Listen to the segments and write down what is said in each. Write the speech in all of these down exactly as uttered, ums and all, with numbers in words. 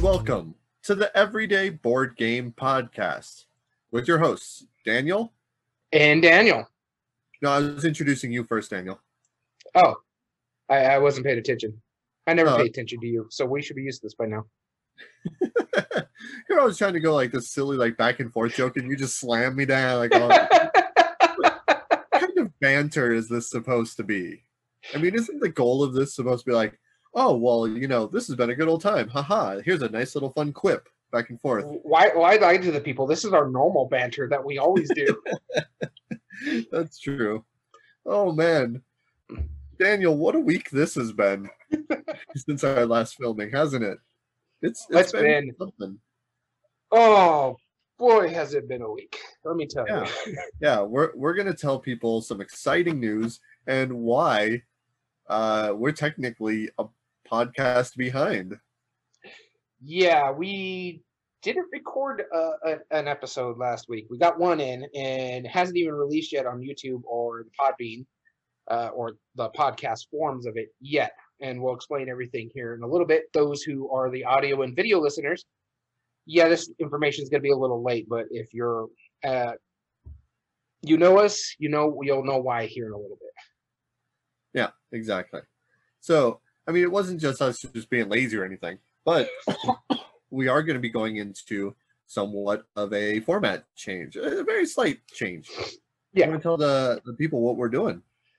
welcome to the Everyday Board Game Podcast with your hosts, Daniel. And Daniel. No, I was introducing you first, Daniel. Oh, I, I wasn't paying attention. I never Oh. pay attention to you, so we should be used to this by now. Here I was trying to go like this silly like back and forth joke, and you just slammed me down. Like, oh, what kind of banter is this supposed to be? I mean, isn't the goal of this supposed to be like, oh, well, you know, this has been a good old time. Haha, here's a nice little fun quip back and forth. Why, why lie to the people? This is our normal banter that we always do. That's true. Oh, man. Daniel, what a week this has been since our last filming, hasn't it? It's, it's It's been, been- something. Oh, boy, has it been a week. Let me tell Yeah. you. Yeah, we're we're gonna tell people some exciting news and why uh, we're technically a podcast behind. Yeah, we didn't record uh, a, an episode last week. We got one in, and it hasn't even released yet on YouTube or the Podbean uh, or the podcast forms of it yet. And we'll explain everything here in a little bit. Those who are the audio and video listeners, yeah, this information is going to be a little late, but if you're, uh, you know us, you know, you'll know why here in a little bit. Yeah, exactly. So, I mean, it wasn't just us just being lazy or anything, but we are going to be going into somewhat of a format change, a very slight change. Yeah. I'm going to tell the, the people what we're doing.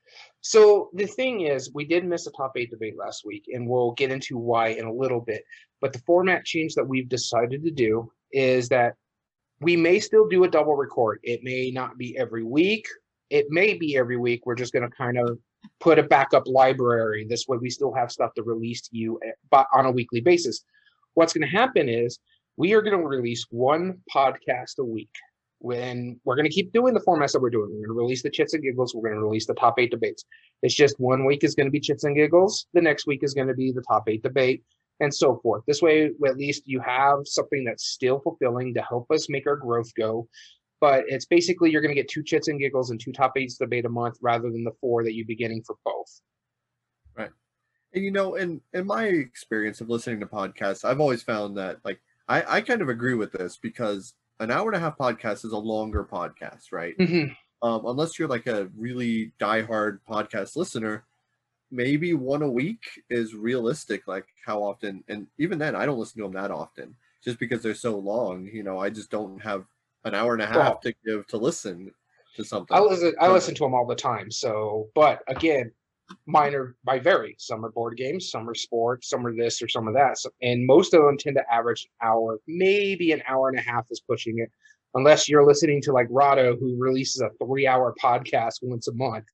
So the thing is, we did miss a top eight debate last week, and we'll get into why in a little bit. But the format change that we've decided to do is that we may still do a double record. It may not be every week. It may be every week. We're just going to kind of put a backup library. This way we still have stuff to release to you on a weekly basis. What's going to happen is we are going to release one podcast a week. When we're going to keep doing the formats that we're doing. We're going to release the Chits and Giggles. We're going to release the top eight debates. It's just one week is going to be Chits and Giggles. The next week is going to be the top eight debate, and so forth. This way, at least you have something that's still fulfilling to help us make our growth go. But it's basically you're going to get two Chits and Giggles and two top eights debate a month rather than the four that you'd be getting for both. Right. And, you know, in, in my experience of listening to podcasts, I've always found that, like, I, I kind of agree with this because an hour and a half podcast is a longer podcast, right? Mm-hmm. Um, unless you're like a really diehard podcast listener, maybe one a week is realistic. Like how often, and even then, I don't listen to them that often, just because they're so long. You know, I just don't have an hour and a half Well, to give to listen to something. I listen. I So- listen to them all the time. So, but again, mine are by vary. Some are board games, some are sports, some are this or some of that. So, and most of them tend to average an hour, maybe an hour and a half is pushing it, unless you're listening to like Rado, who releases a three-hour podcast once a month.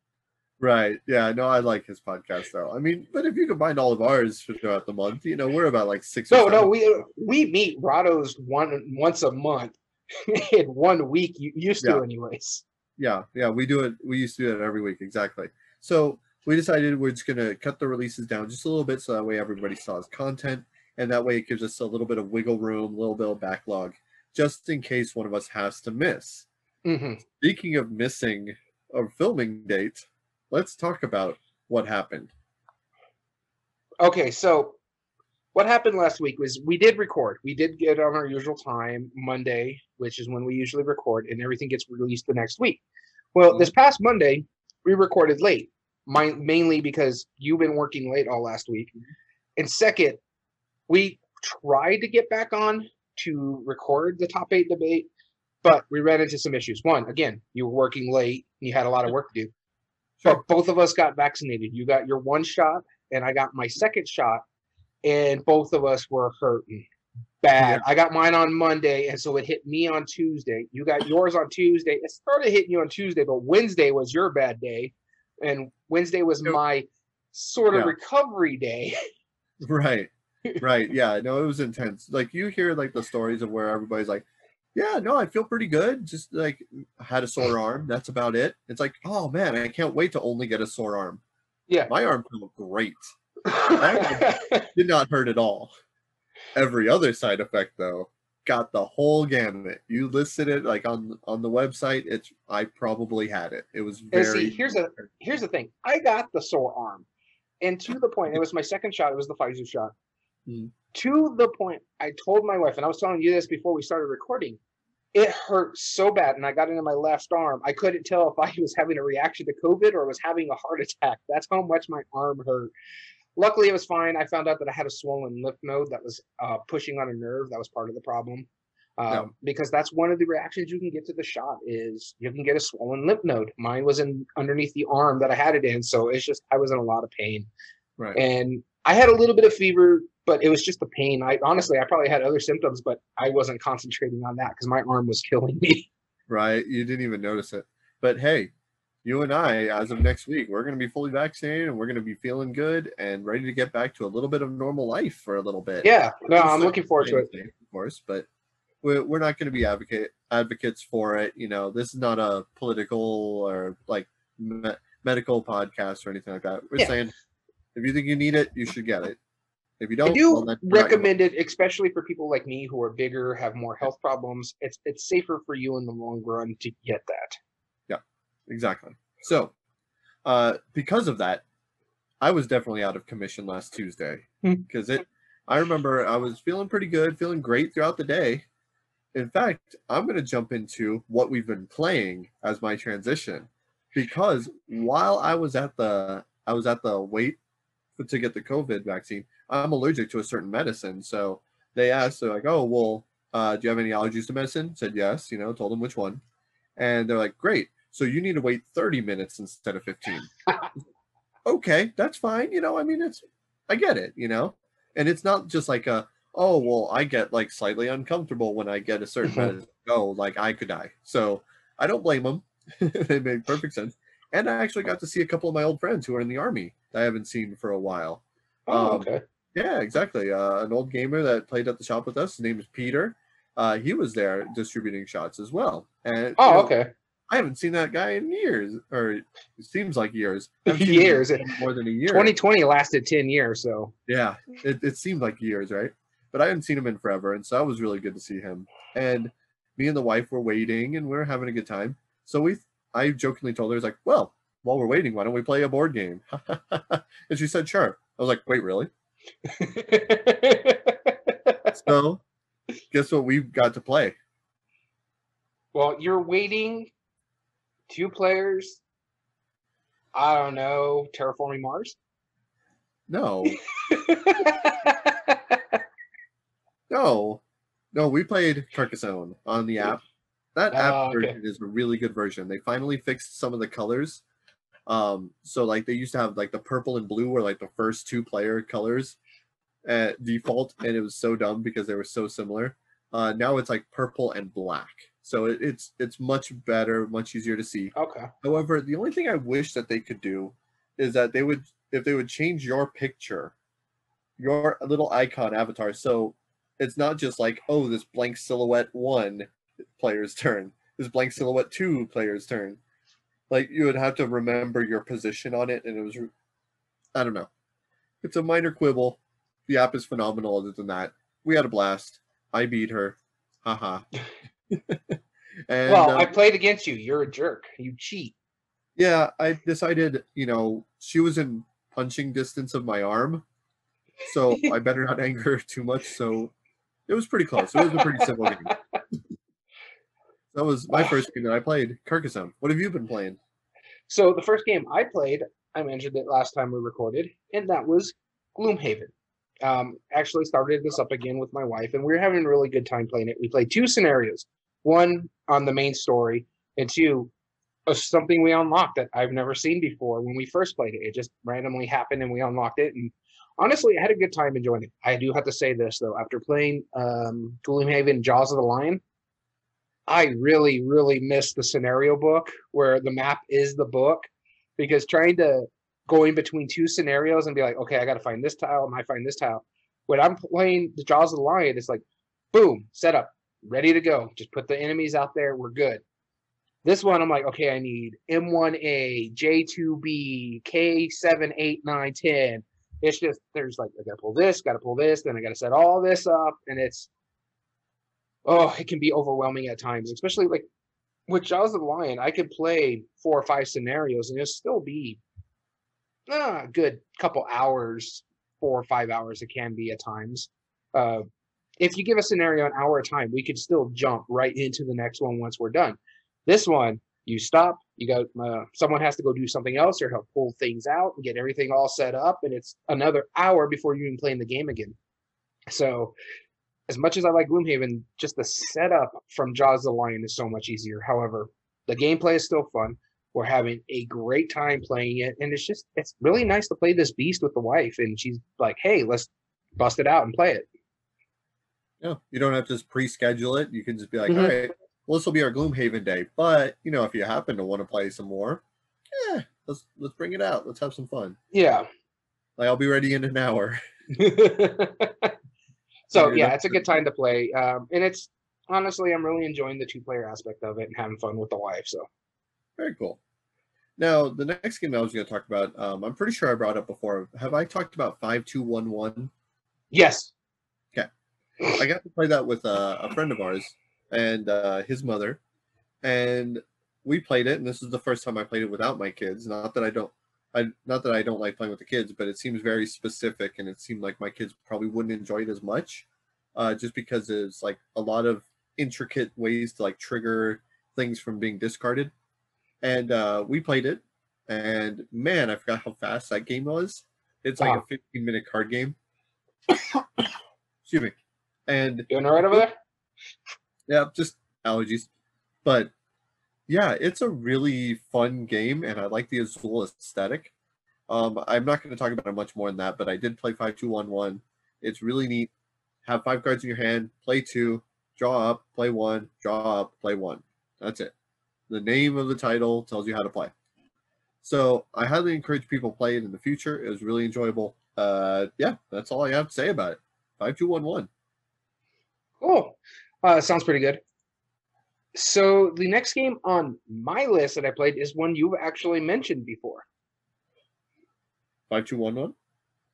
Right. Yeah. No, I like his podcast though. I mean, but if you combine all of ours throughout the month, you know, we're about like six. No, or no, seven. we we meet Rado's one once a month in one week. You used Yeah. to, anyways. Yeah, yeah, we do it. We used to do it every week, exactly. So we decided we're just gonna cut the releases down just a little bit, so that way everybody still has content, and that way it gives us a little bit of wiggle room, a little bit of backlog, just in case one of us has to miss. Mm-hmm. Speaking of missing a filming date, let's talk about what happened. Okay, so what happened last week was we did record. We did get on our usual time, Monday, which is when we usually record, and everything gets released the next week. Well, this past Monday, we recorded late, mine, mainly because you've been working late all last week. And second, we tried to get back on to record the top eight debate, but we ran into some issues. One, again, you were working late, and you had a lot of work to do. But both of us got vaccinated. You got your one shot, and I got my second shot, and both of us were hurting bad. Yeah. I got mine on Monday, and so it hit me on Tuesday. You got yours on Tuesday. It started hitting you on Tuesday, but Wednesday was your bad day, and Wednesday was Yep. my sort of Yeah. recovery day. Right, right, yeah, no, it was intense. Like you hear like the stories of where everybody's like, yeah, no, I feel pretty good. Just like had a sore arm. That's about it. It's like, oh man, I can't wait to only get a sore arm. Yeah. My arm felt great. Did not hurt at all. Every other side effect though got the whole gamut. You listed it like on on the website. It's I probably had it. It was And very. see, here's a here's the thing. I got the sore arm, and to the point, it was my second shot. It was the Pfizer shot. Mm. to the point I told my wife, and I was telling you this before we started recording, it hurt so bad, and I got it in my left arm. I couldn't tell if I was having a reaction to COVID or was having a heart attack. That's how much my arm hurt. Luckily, it was fine. I found out that I had a swollen lymph node that was uh, pushing on a nerve. That was part of the problem. Um, No. Because that's one of the reactions you can get to the shot is you can get a swollen lymph node. Mine was in underneath the arm that I had it in, so it's just I was in a lot of pain. Right. And I had a little bit of fever, but it was just the pain. I honestly, I probably had other symptoms, but I wasn't concentrating on that because my arm was killing me. Right. You didn't even notice it. But hey, you and I, as of next week, we're going to be fully vaccinated and we're going to be feeling good and ready to get back to a little bit of normal life for a little bit. Yeah, no, I'm looking forward to it. Of course, but we're, we're not going to be advocate advocates for it. You know, this is not a political or like me- medical podcast or anything like that. We're Yeah. saying if you think you need it, you should get it. If you don't, I do well, then you're not gonna- recommend it, especially for people like me who are bigger, have more health problems. It's it's safer for you in the long run to get that. Exactly. So, uh, because of that, I was definitely out of commission last Tuesday Hmm. because it. I remember I was feeling pretty good, feeling great throughout the day. In fact, I'm going to jump into what we've been playing as my transition, because while I was at the I was at the wait for, to get the COVID vaccine, I'm allergic to a certain medicine. So they asked, they're like, "Oh, well, uh, do you have any allergies to medicine?" Said yes. You know, told them which one, and they're like, "Great. So you need to wait thirty minutes instead of fifteen. Okay, that's fine. You know, I mean, it's, I get it, you know, and it's not just like a, oh, well, I get like slightly uncomfortable when I get a certain medicine. Oh, like I could die. So I don't blame them. It made perfect sense. And I actually got to see a couple of my old friends who are in the army that I haven't seen for a while. Oh, Um, okay. Yeah, exactly. Uh, an old gamer that played at the shop with us. His name is Peter. Uh, he was there distributing shots as well. And Oh, you know, okay. I haven't seen that guy in years, or it seems like years. I haven't seen him Years. in more than a year. twenty twenty lasted ten years, so Yeah, it, it seemed like years, right? But I hadn't seen him in forever, and so that was really good to see him. And me and the wife were waiting, and we were having a good time. So we, I jokingly told her, I was like, well, while we're waiting, why don't we play a board game? And she said, sure. I was like, wait, really? So guess what we got to play? Well, you're waiting two players. I don't know, Terraforming Mars? No, no, no. We played Carcassonne on the app. That app Oh, okay. version is a really good version. They finally fixed some of the colors. Um, so like they used to have like the purple and blue were like the first two player colors at default, and it was so dumb because they were so similar. Uh, now it's like purple and black, so it, it's it's much better, much easier to see. Okay. However, the only thing I wish that they could do is that they would, if they would change your picture, your little icon avatar, so it's not just like, oh, this blank silhouette one player's turn, this blank silhouette two player's turn. Like you would have to remember your position on it, and it was, I don't know. It's a minor quibble. The app is phenomenal. Other than that, we had a blast. I beat her. Haha. And well, uh, I played against you. You're a jerk. You cheat. yeah, I decided, you know, she was in punching distance of my arm, so I better not anger her too much. So it was pretty close. It was a pretty simple game. That was my first game that I played, Carcassonne. What have you been playing? So the first game I played, I mentioned it last time we recorded, and that was Gloomhaven. Um, actually started this up again with my wife, and we were having a really good time playing it. We played two scenarios, one on the main story, and two, uh, something we unlocked that I've never seen before when we first played it. It just randomly happened, and we unlocked it. And honestly, I had a good time enjoying it. I do have to say this, though. After playing um, Gloomhaven Jaws of the Lion, I really, really miss the scenario book where the map is the book, because trying to go in between two scenarios and be like, okay, I got to find this tile and I find this tile. When I'm playing the Jaws of the Lion, it's like, boom, set up, ready to go. Just put the enemies out there. We're good. This one, I'm like, okay, I need M one A, J two B, K seven, eight, nine, ten. It's just, there's like, I got to pull this, got to pull this, then I got to set all this up. And it's, oh, it can be overwhelming at times, especially like with Jaws of the Lion. I could play four or five scenarios and it'll still be ah, a good couple hours, four or five hours it can be at times. Uh, if you give a scenario an hour at a time, we could still jump right into the next one once we're done. This one, you stop, you got uh, someone has to go do something else or help pull things out and get everything all set up, and it's another hour before you even playing the game again. So, as much as I like Gloomhaven, just the setup from Jaws of the Lion is so much easier. However, the gameplay is still fun. We're having a great time playing it, and it's just it's really nice to play this beast with the wife, and she's like, "Hey, let's bust it out and play it." Yeah, you don't have to just pre-schedule it. You can just be like, Mhm. all right, well, this will be our Gloomhaven day. But you know, if you happen to want to play some more, yeah, let's let's bring it out. Let's have some fun. Yeah. Like I'll be ready in an hour. So Dude, yeah, that's it's a good time to play, um, and it's honestly I'm really enjoying the two-player aspect of it and having fun with the wife. So very cool. Now, the next game I was going to talk about, um, I'm pretty sure I brought up before. Have I talked about five two one one? yes, Okay. I got to play that with uh, a friend of ours and uh, his mother, and we played it. And this is the first time I played it without my kids. Not that I don't, I not that I don't like playing with the kids, but it seems very specific, and it seemed like my kids probably wouldn't enjoy it as much, uh, just because there's like a lot of intricate ways to like trigger things from being discarded. And uh, we played it, and man, I forgot how fast that game was. It's like wow. a fifteen minute card game. Excuse me. And Doing all right over there? yeah, just allergies. But yeah, it's a really fun game, and I like the Azul aesthetic. Um, I'm not going to talk about it much more than that, but I did play five two one one. It's really neat. Have five cards in your hand, play two, draw up, play one, draw up, play one. That's it. The name of the title tells you how to play. So I highly encourage people to play it in the future. It was really enjoyable. Uh, yeah, that's all I have to say about it. five two one one. Cool. Uh, sounds pretty good. So the next game on my list that I played is one you've actually mentioned before. five two one one?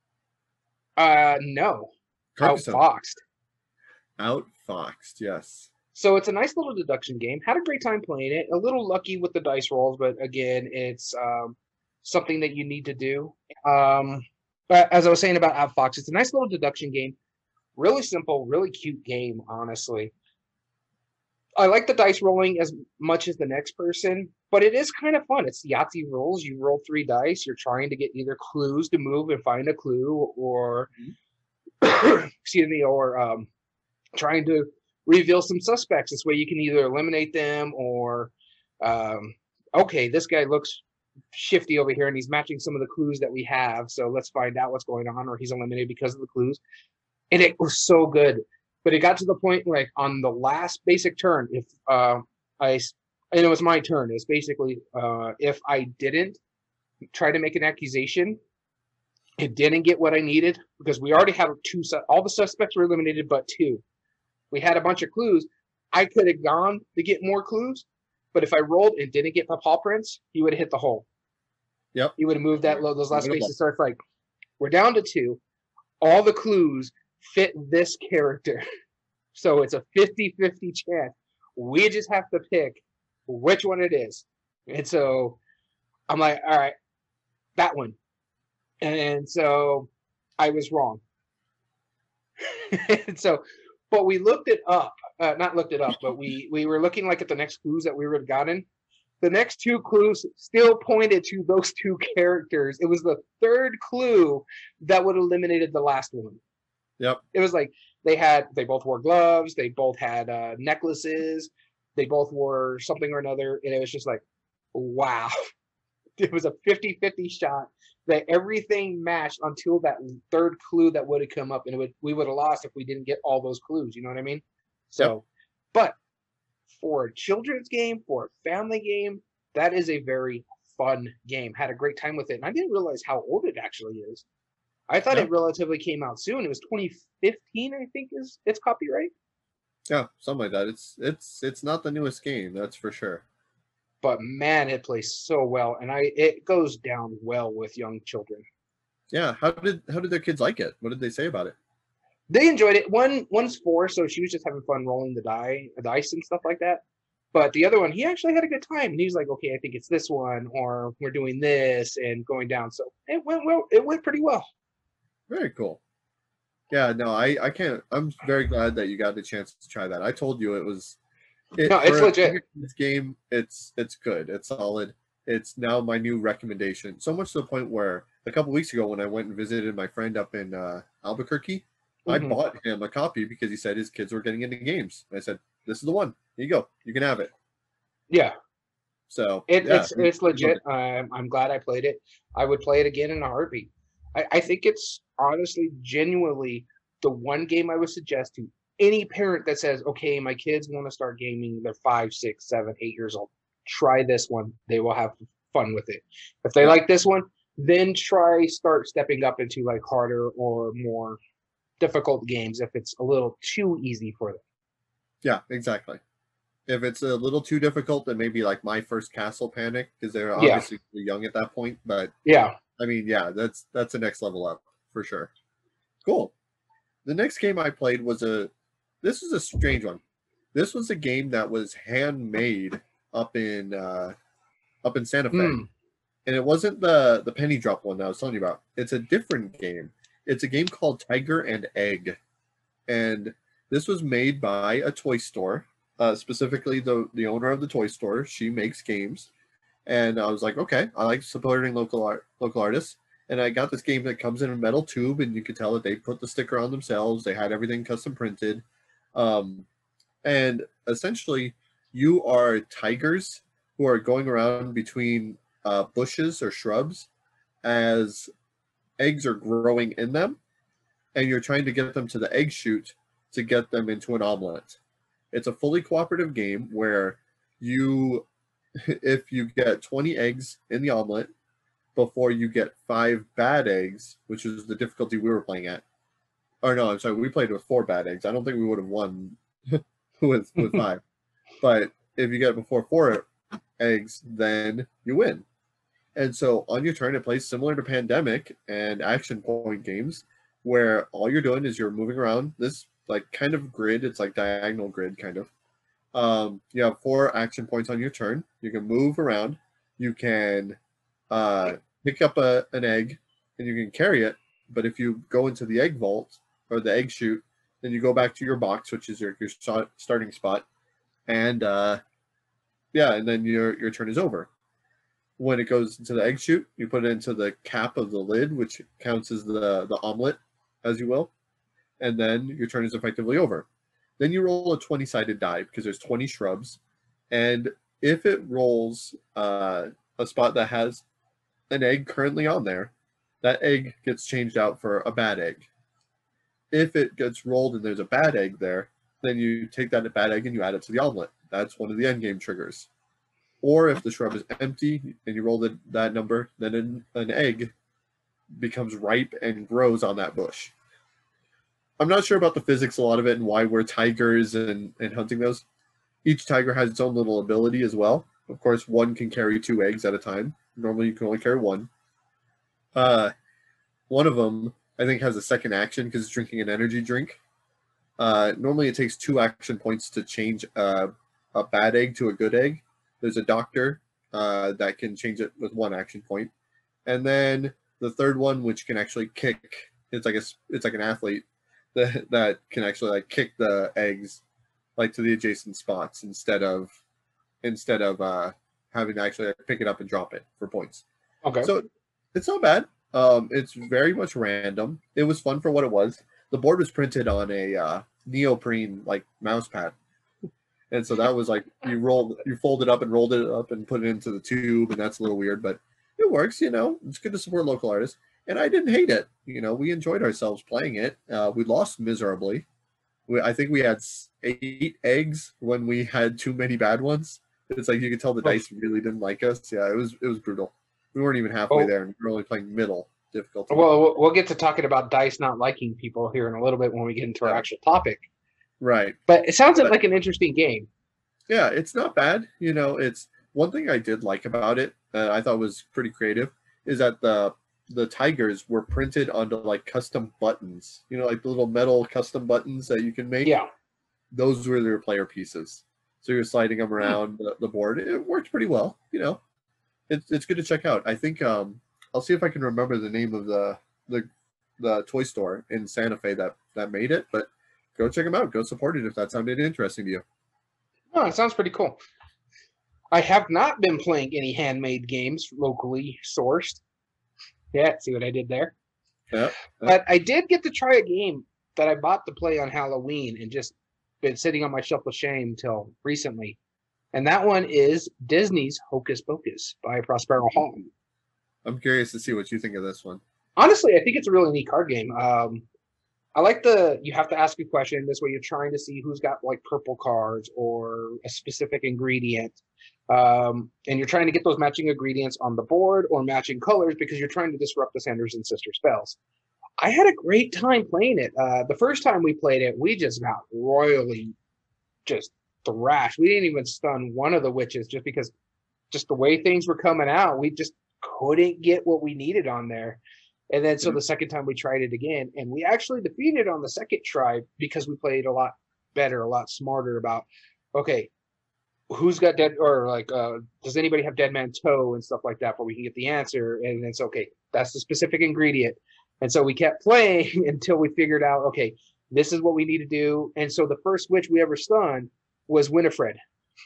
Uh, no. Carcassonne. Outfoxed. Outfoxed, yes. So it's a nice little deduction game. Had a great time playing it. A little lucky with the dice rolls, but again, it's um, something that you need to do. Um, but as I was saying about Outfoxed, it's a nice little deduction game. Really simple, really cute game, honestly. I like the dice rolling as much as the next person, but it is kind of fun. It's Yahtzee rules. You roll three dice. You're trying to get either clues to move and find a clue, or mm-hmm. excuse me, or um, trying to reveal some suspects. This way you can either eliminate them or, um, okay, this guy looks shifty over here and he's matching some of the clues that we have. So let's find out what's going on, or he's eliminated because of the clues. And it was so good. But it got to the point like on the last basic turn, if uh, I, and it was my turn, it's basically uh, if I didn't try to make an accusation, it didn't get what I needed because we already have two, all the suspects were eliminated but two. We had a bunch of clues. I could have gone to get more clues, but if I rolled and didn't get the paw prints, he would have hit the hole. Yep. He would have moved that low, those last spaces. So it's like, we're down to two. All the clues fit this character. So it's a fifty-fifty chance. We just have to pick which one it is. And so I'm like, all right, that one. And so I was wrong. And so but we looked it up, uh, not looked it up, but we, we were looking like at the next clues that we would have gotten. The next two clues still pointed to those two characters. It was the third clue that would have eliminated the last one. Yep. It was like they had, they both wore gloves. They both had uh, necklaces. They both wore something or another. And it was just like, wow. It was a fifty-fifty shot that everything matched until that third clue that would have come up, and it would we would have lost if we didn't get all those clues. You know what I mean? So, yep. But for a children's game, for a family game, that is a very fun game. Had a great time with it, and I didn't realize how old it actually is. I thought yep. it relatively came out soon. It was twenty fifteen, I think, is its copyright. Yeah, something like that. It's it's it's not the newest game, that's for sure. But man, it plays so well, and I it goes down well with young children. Yeah, how did how did their kids like it? What did they say about it? They enjoyed it. One one's four, so she was just having fun rolling the die, the dice and stuff like that. But the other one, he actually had a good time, and he was like, "Okay, I think it's this one, or we're doing this," and going down. So it went well. It went pretty well. Very cool. Yeah, no, I I can't. I'm very glad that you got the chance to try that. I told you it was No, it it's for a legit. this game. It's it's good. It's solid. It's now my new recommendation. So much to the point where a couple weeks ago, when I went and visited my friend up in uh, Albuquerque, I Hmm. bought him a copy because he said his kids were getting into games. And I said, "This is the one. Here you go. You can have it." Yeah, So it, yeah, it's he, it's he loved legit. it. I'm I'm glad I played it. I would play it again in a heartbeat. I, I think it's honestly, genuinely the one game I would suggest to any parent that says, "Okay, my kids want to start gaming. They're five, six, seven, eight years old. Try this one. They will have fun with it. If they Yeah, like this one, then try start stepping up into like harder or more difficult games if it's a little too easy for them." yeah, exactly. If it's a little too difficult, then maybe like my first Castle Panic because they're Yeah, obviously too young at that point. But yeah. I mean, yeah, that's that's the next level up for sure. Cool. The next game I played was a. This was a strange one. This was a game that was handmade up in uh, up in Santa Fe, Hmm. and it wasn't the the penny drop one that I was telling you about. It's a different game. It's a game called Tiger and Egg, and this was made by a toy store. Uh, specifically, the the owner of the toy store. She makes games, and I was like, okay, I like supporting local art, local artists. And I got this game that comes in a metal tube, and you could tell that they put the sticker on themselves. They had everything custom printed, um, and essentially, you are tigers who are going around between uh, bushes or shrubs as eggs are growing in them, and you're trying to get them to the egg chute to get them into an omelet. It's a fully cooperative game where you, if you get twenty eggs in the omelet before you get five bad eggs, which is the difficulty we were playing at. Or no, I'm sorry, we played with four bad eggs. I don't think we would have won with with five. But if you get before four eggs, then you win. And so on your turn, it plays similar to Pandemic and Action Point games, where all you're doing is you're moving around this like kind of grid. It's like diagonal grid kind of. Um, you have four action points on your turn. You can move around. You can uh, pick up a, an egg and you can carry it. But if you go into the egg vault or the egg chute, then you go back to your box, which is your, your starting spot, and uh, yeah, and then your your turn is over. When it goes into the egg chute, you put it into the cap of the lid, which counts as the the omelet, as you will, and then your turn is effectively over. Then you roll a twenty sided die because there's twenty shrubs, and if it rolls uh, a spot that has an egg currently on there, that egg gets changed out for a bad egg. If it gets rolled and there's a bad egg there, then you take that bad egg and you add it to the omelet. That's one of the end game triggers. Or if the shrub is empty and you roll the, that number, then an, an egg becomes ripe and grows on that bush. I'm not sure about the physics, a lot of it, and why we're tigers and, and hunting those. Each tiger has its own little ability as well. Of course, one can carry two eggs at a time. Normally, you can only carry one. Uh, one of them, I think, has a second action because it's drinking an energy drink. Uh, normally, it takes two action points to change a, a bad egg to a good egg. There's a doctor uh, that can change it with one action point, and then the third one, which can actually kick. It's like a, it's like an athlete that that can actually like kick the eggs like to the adjacent spots instead of instead of uh, having to actually pick it up and drop it for points. Okay. So it's not bad. Um, it's very much random. It was fun for what it was. The board was printed on a uh, neoprene like mouse pad, and so that was like you rolled, you folded up and rolled it up and put it into the tube, and that's a little weird, but it works. You know, it's good to support local artists, and I didn't hate it. You know, we enjoyed ourselves playing it. Uh, we lost miserably. We, I think we had eight eggs when we had too many bad ones. It's like you could tell the Oh, dice really didn't like us. Yeah, it was it was brutal. We weren't even halfway oh, there, and we were only playing middle difficulty. well, we'll we'll get to talking about dice not liking people here in a little bit when we get into our Yeah, actual topic. right. But it sounds But like an interesting game. yeah, it's not bad. You know, it's one thing I did like about it that I thought was pretty creative is that the the tigers were printed onto like custom buttons. You know, like the little metal custom buttons that you can make. Yeah. Those were their player pieces. So you're sliding them Hmm. around the, the board. It worked pretty well. You know, it's it's good to check out. I think um, I'll see if I can remember the name of the the the toy store in Santa Fe that that made it, but go check them out. Go support it if that sounded interesting to you. Oh, it sounds pretty cool. I have not been playing any handmade games locally sourced. Yeah, see what I did there? Yeah, yeah. But I did get to try a game that I bought to play on Halloween and just been sitting on my shelf of shame till recently. And that one is Disney's Hocus Pocus by Prospero Hall. I'm curious to see what you think of this one. Honestly, I think it's a really neat card game. Um, I like the, you have to ask a question. This way you're trying to see who's got like purple cards or a specific ingredient. Um, and you're trying to get those matching ingredients on the board or matching colors because you're trying to disrupt the Sanders and Sister spells. I had a great time playing it. Uh, the first time we played it, we just got royally just thrashed. We didn't even stun one of the witches just because just the way things were coming out, we just couldn't get what we needed on there. And then so the second time we tried it again, and we actually defeated it on the second try because we played a lot better, a lot smarter about, okay, who's got dead, or like, uh, does anybody have Dead Man Toe and stuff like that where we can get the answer? And it's okay, that's the specific ingredient. And so we kept playing until we figured out, okay, this is what we need to do. And so the first witch we ever stunned was Winifred.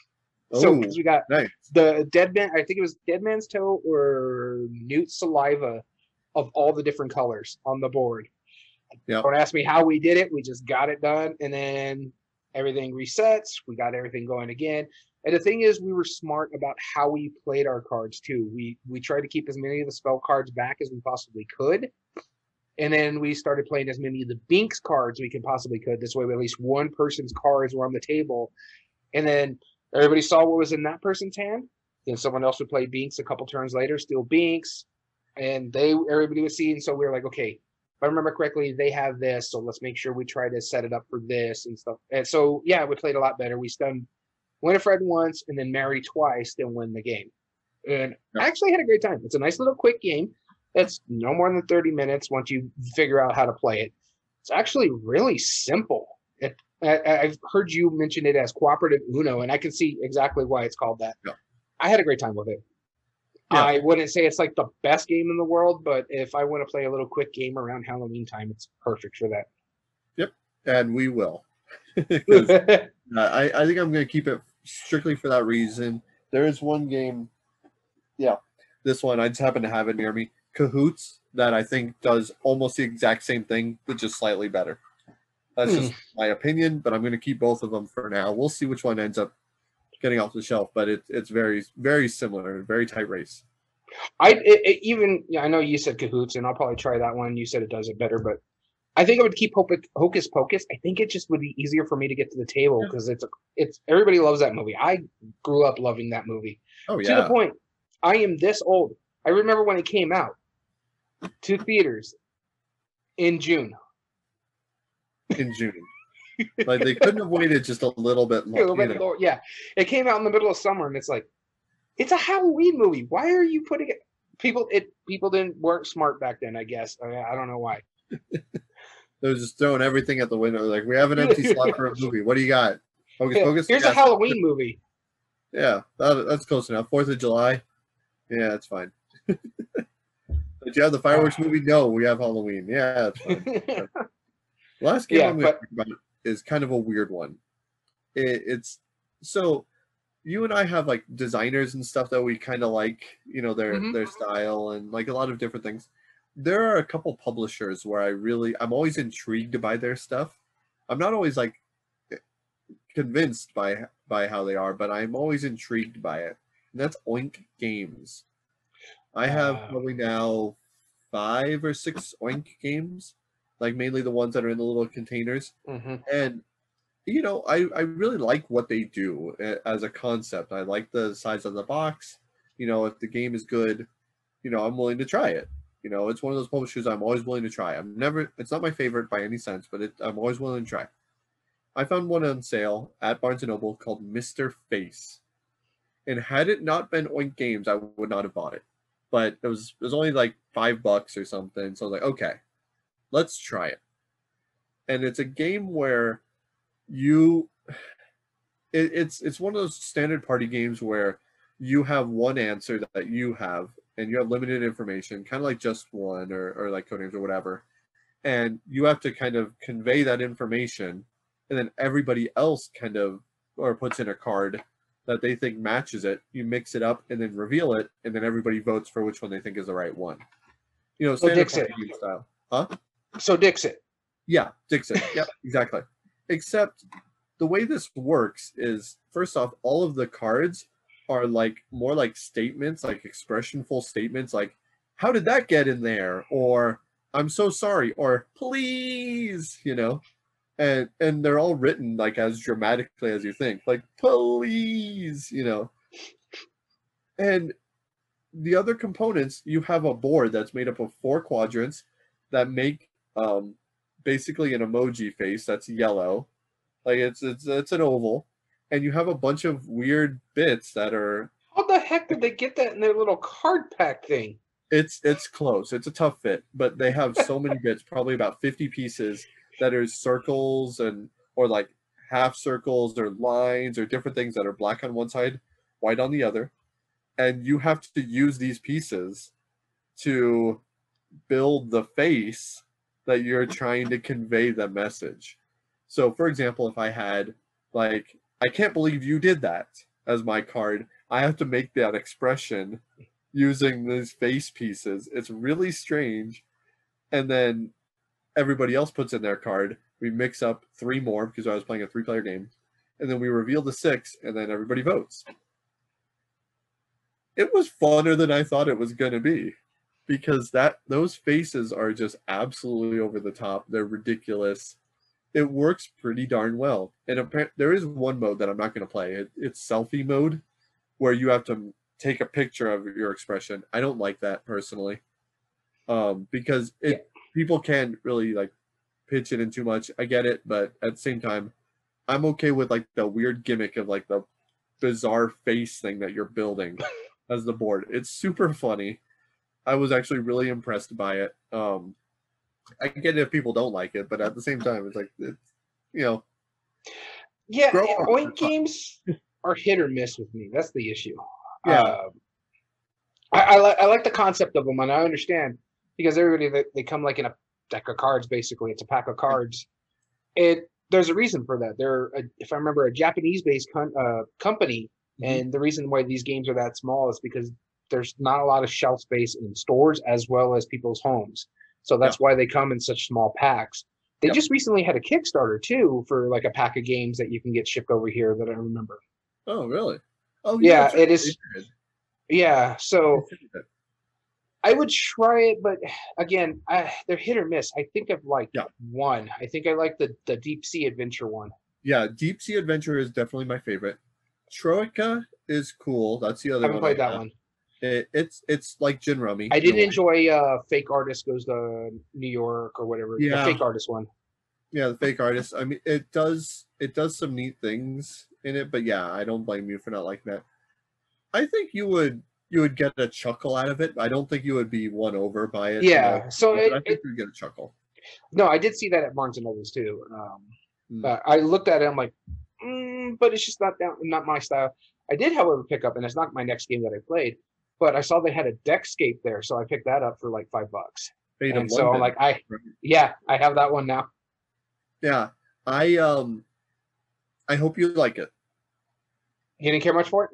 So because we got nice. the Dead Man, I think it was Dead Man's Toe or Newt Saliva of all the different colors on the board. Yep. Don't ask me how we did it. We just got it done. And then everything resets. We got everything going again. And the thing is, we were smart about how we played our cards too. We we tried to keep as many of the spell cards back as we possibly could. And then we started playing as many of the Binks cards we could possibly could. This way, at least one person's cards were on the table. And then everybody saw what was in that person's hand. Then someone else would play Binks a couple turns later, steal Binks. And they everybody was seeing. So we were like, okay, if I remember correctly, they have this. So let's make sure we try to set it up for this and stuff. And so, yeah, we played a lot better. We stunned Winifred once and then Mary twice, then win the game. And I actually had a great time. It's a nice little quick game. It's no more than thirty minutes once you figure out how to play it. It's actually really simple. It, I, I've heard you mention it as cooperative Uno, and I can see exactly why it's called that. Yeah. I had a great time with it. Yeah. I wouldn't say it's like the best game in the world, but if I want to play a little quick game around Halloween time, it's perfect for that. Yep, and we will. uh, I, I think I'm going to keep it strictly for that reason. There is one game, yeah, this one, I just happen to have it near me, Cahoots, that I think does almost the exact same thing, but just slightly better. That's hmm. just my opinion, but I'm going to keep both of them for now. We'll see which one ends up getting off the shelf, but it, it's very, very similar, very tight race. I it, it even yeah, I know you said Cahoots, and I'll probably try that one. You said it does it better, but I think I would keep Hocus Pocus. I think it just would be easier for me to get to the table because it's a, it's everybody loves that movie. I grew up loving that movie. Oh yeah. To the point, I am this old. I remember when it came out to theaters in June. In June. Like they couldn't have waited just a little bit more. A little bit more, yeah. It came out in the middle of summer, and it's like, it's a Halloween movie. Why are you putting it? People, it people didn't weren't smart back then. I guess I, mean, I don't know why. They were just throwing everything at the window. Like, we have an empty slot for a movie. What do you got? Hocus yeah, Pocus. Here's yeah, a Halloween movie. Yeah, that, that's close enough. Fourth of July. Yeah, that's fine. Did you have the fireworks movie? No, we have Halloween. Yeah, that's fine. Last game yeah, I'm going to but, talk about is kind of a weird one. It, it's so you and I have like designers and stuff that we kind of like, you know, their mm-hmm. their style and like a lot of different things. There are a couple publishers where I really I'm always intrigued by their stuff. I'm not always like convinced by by how they are, but I'm always intrigued by it. And that's Oink Games. I have uh, probably now five or six Oink games, like mainly the ones that are in the little containers. Mm-hmm. And, you know, I, I really like what they do as a concept. I like the size of the box. You know, if the game is good, you know, I'm willing to try it. You know, it's one of those publishers I'm always willing to try. I'm never, it's not my favorite by any sense, but it, I'm always willing to try. I found one on sale at Barnes and Noble called Mister Face. And had it not been Oink Games, I would not have bought it. But it was it was only like five bucks or something. So I was like, okay, let's try it. And it's a game where you it, it's it's one of those standard party games where you have one answer that you have and you have limited information, kind of like Just One or, or like Codenames or whatever. and you have to kind of convey that information, and then everybody else kind of or puts in a card that they think matches it. You mix it up and then reveal it, and then everybody votes for which one they think is the right one. You know, So standard Dixit. party game style, huh? So Dixit. Yeah, Dixit. Yep, exactly. Except the way this works is, first off, all of the cards are like more like statements, like expressionful statements, like "How did that get in there?" or "I'm so sorry," or "Please," you know, and and they're all written like as dramatically as you think, like "Please," you know. And the other components, you have a board that's made up of four quadrants that make um, basically an emoji face that's yellow. Like it's it's it's an oval, and you have a bunch of weird bits that are. How the heck did they get that in their little card pack thing? It's it's close. It's a tough fit, but they have so many bits, probably about fifty pieces that are circles and or like half circles or lines or different things that are black on one side, white on the other, and you have to use these pieces to build the face that you're trying to convey the message. So, for example, if I had, like, "I can't believe you did that" as my card, I have to make that expression using these face pieces. It's really strange. And then everybody else puts in their card. We mix up three more because I was playing a three player game. And then we reveal the six, and then everybody votes. It was funner than I thought it was going to be, because that those faces are just absolutely over the top. They're ridiculous. It works pretty darn well. And apparently, there is one mode that I'm not going to play. It, it's selfie mode, where you have to take a picture of your expression. I don't like that personally, um, because it Yeah. people can't really like pitch it in too much. I get it, but at the same time, I'm okay with like the weird gimmick of like the bizarre face thing that you're building as the board. It's super funny. I was actually really impressed by it. Um, I get it if people don't like it, but at the same time, it's like, it's, you know. Yeah, Grow and up. Oink games are hit or miss with me. That's the issue. Yeah. Uh, I, I like I like the concept of them, and I understand because everybody they, they come like in a deck of cards. Basically, it's a pack of cards. It there's a reason for that. They're a, if I remember a Japanese-based con, uh, company, Mhm. and the reason why these games are that small is because there's not a lot of shelf space in stores as well as people's homes. So that's why they come in such small packs. They Yep. just recently had a Kickstarter too for like a pack of games that you can get shipped over here that I remember. Oh, really? Oh, Yeah, that's it right. is. They did. Yeah, so They did. I would try it, but again, I, they're hit or miss. I think I've liked Yeah. one. I think I like the the deep sea adventure one. Yeah, Deep Sea Adventure is definitely my favorite. Troika is cool. That's the I other haven't one. played I that have. one. It, it's it's like Gin Rummy. I in a did way. enjoy uh, Fake Artist Goes to New York or whatever. Yeah. The Fake Artist one. Yeah, the fake artist. I mean, it does it does some neat things in it, but yeah, I don't blame you for not liking that. I think you would you would get a chuckle out of it. I don't think you would be won over by it. you Yeah, know, so but it- I think it- you'd get a chuckle. No, I did see that at Barnes and Nobles too. Um, Mm. uh, I looked at it. I'm like, mm, but it's just not down, not my style. I did, however, pick up, and it's not my next game that I played, but I saw they had a Deckscape there, so I picked that up for like five bucks. Fate And of so I'm London. like, I yeah, I have that one now. Yeah, I um, I hope you like it. You didn't care much for it?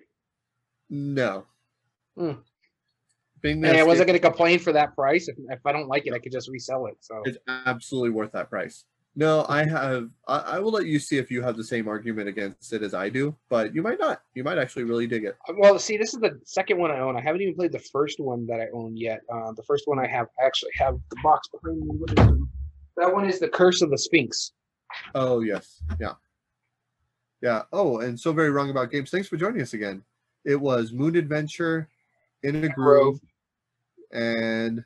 No. Hmm. Being And I that wasn't going to complain for that price. If, if I don't like it, I could just resell it. So it's absolutely worth that price. No, I have. I, I will let you see if you have the same argument against it as I do, but you might not. You might actually really dig it. well, see, this is the second one I own. I haven't even played the first one that I own yet. Uh, the first one I have I actually have the box behind me. What is it? That one is The Curse of the Sphinx. Oh yes, yeah, yeah. Oh, and so very wrong about games. Thanks for joining us again. It was Moon Adventure, In a Groove, and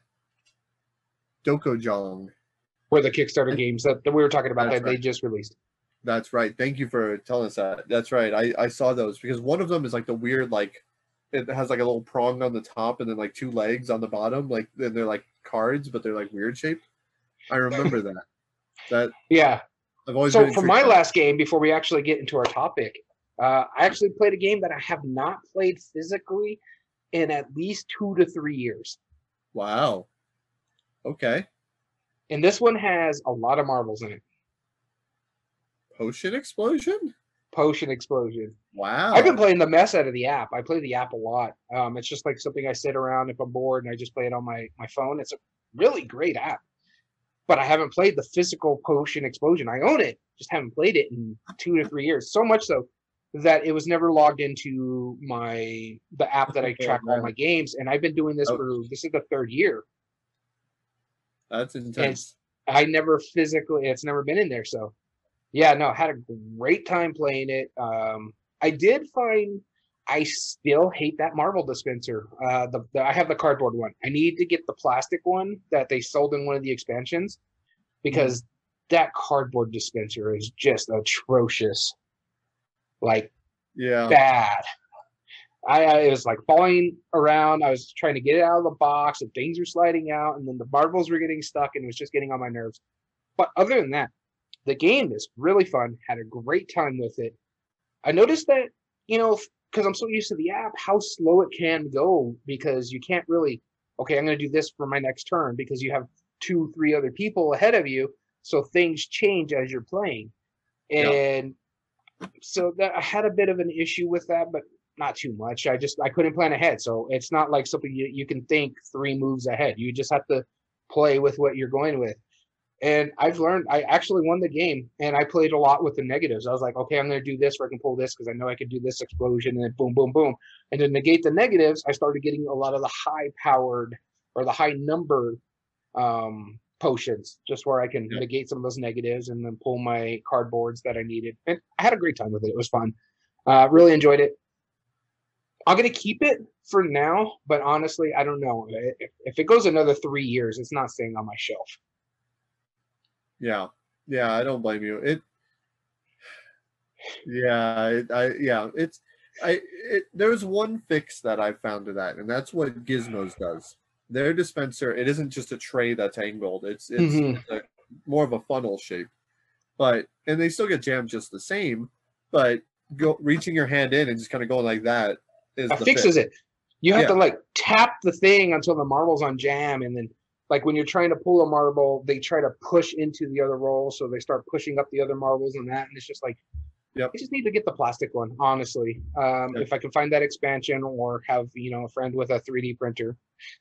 Dokojong. Were the Kickstarter games that, that we were talking about That's that they right. just released. That's right. Thank you for telling us that. That's right. I, I saw those because one of them is like the weird, like it has like a little prong on the top and then like two legs on the bottom. Like and they're like cards, but they're like weird shaped. I remember that. That Yeah. I've always So been for intrigued my by. last game, before we actually get into our topic, uh, I actually played a game that I have not played physically in at least two to three years. Wow. Okay. And this one has a lot of marbles in it. Potion Explosion? Potion Explosion. Wow. I've been playing the mess out of the app. I play the app a lot. Um, it's just like something I sit around if I'm bored and I just play it on my, my phone. It's a really great app. But I haven't played the physical Potion Explosion. I own it, just haven't played it in two to three years. So much so that it was never logged into my the app that I track Oh, all my games. And I've been doing this Oh. for this is the third year. That's intense. And I never physically, it's never been in there. So yeah, no, I had a great time playing it. Um, I did find I still hate that marble dispenser. Uh, the, the I have the cardboard one. I need to get the plastic one that they sold in one of the expansions because mm-hmm. that cardboard dispenser is just atrocious. Like, yeah, bad. I, I it was like falling around. I was trying to get it out of the box, and things were sliding out, and then the marbles were getting stuck, and it was just getting on my nerves. But other than that, the game is really fun. Had a great time with it. I noticed that, you know, because I'm so used to the app, how slow it can go because you can't really, okay, I'm going to do this for my next turn because you have two, three other people ahead of you. So things change as you're playing. And yeah. so that I had a bit of an issue with that, but not too much. I just, I couldn't plan ahead. So it's not like something you, you can think three moves ahead. You just have to play with what you're going with. And I've learned, I actually won the game, and I played a lot with the negatives. I was like, okay, I'm going to do this where I can pull this because I know I can do this explosion, and then boom, boom, boom. And to negate the negatives, I started getting a lot of the high-powered or the high-number um, potions, just where I can yeah. negate some of those negatives and then pull my cardboards that I needed. And I had a great time with it. It was fun. Uh, really enjoyed it. I'm going to keep it for now, but honestly, I don't know. If, if it goes another three years, it's not staying on my shelf. Yeah, yeah, I don't blame you. It, yeah, it, I, yeah, it's, I, it, there's one fix that I found to that, and that's what Gizmos does. Their dispenser, it isn't just a tray that's angled; it's it's, mm-hmm. it's a, more of a funnel shape. But and they still get jammed just the same. But go reaching your hand in and just kind of going like that is that the fixes fix. it. You have yeah. to like tap the thing until the marble's on jam, and then. Like when you're trying to pull a marble, they try to push into the other roll, so they start pushing up the other marbles and that, and it's just like, yep. I just need to get the plastic one, honestly. Um, yep. If I can find that expansion or have, you know, a friend with a three D printer.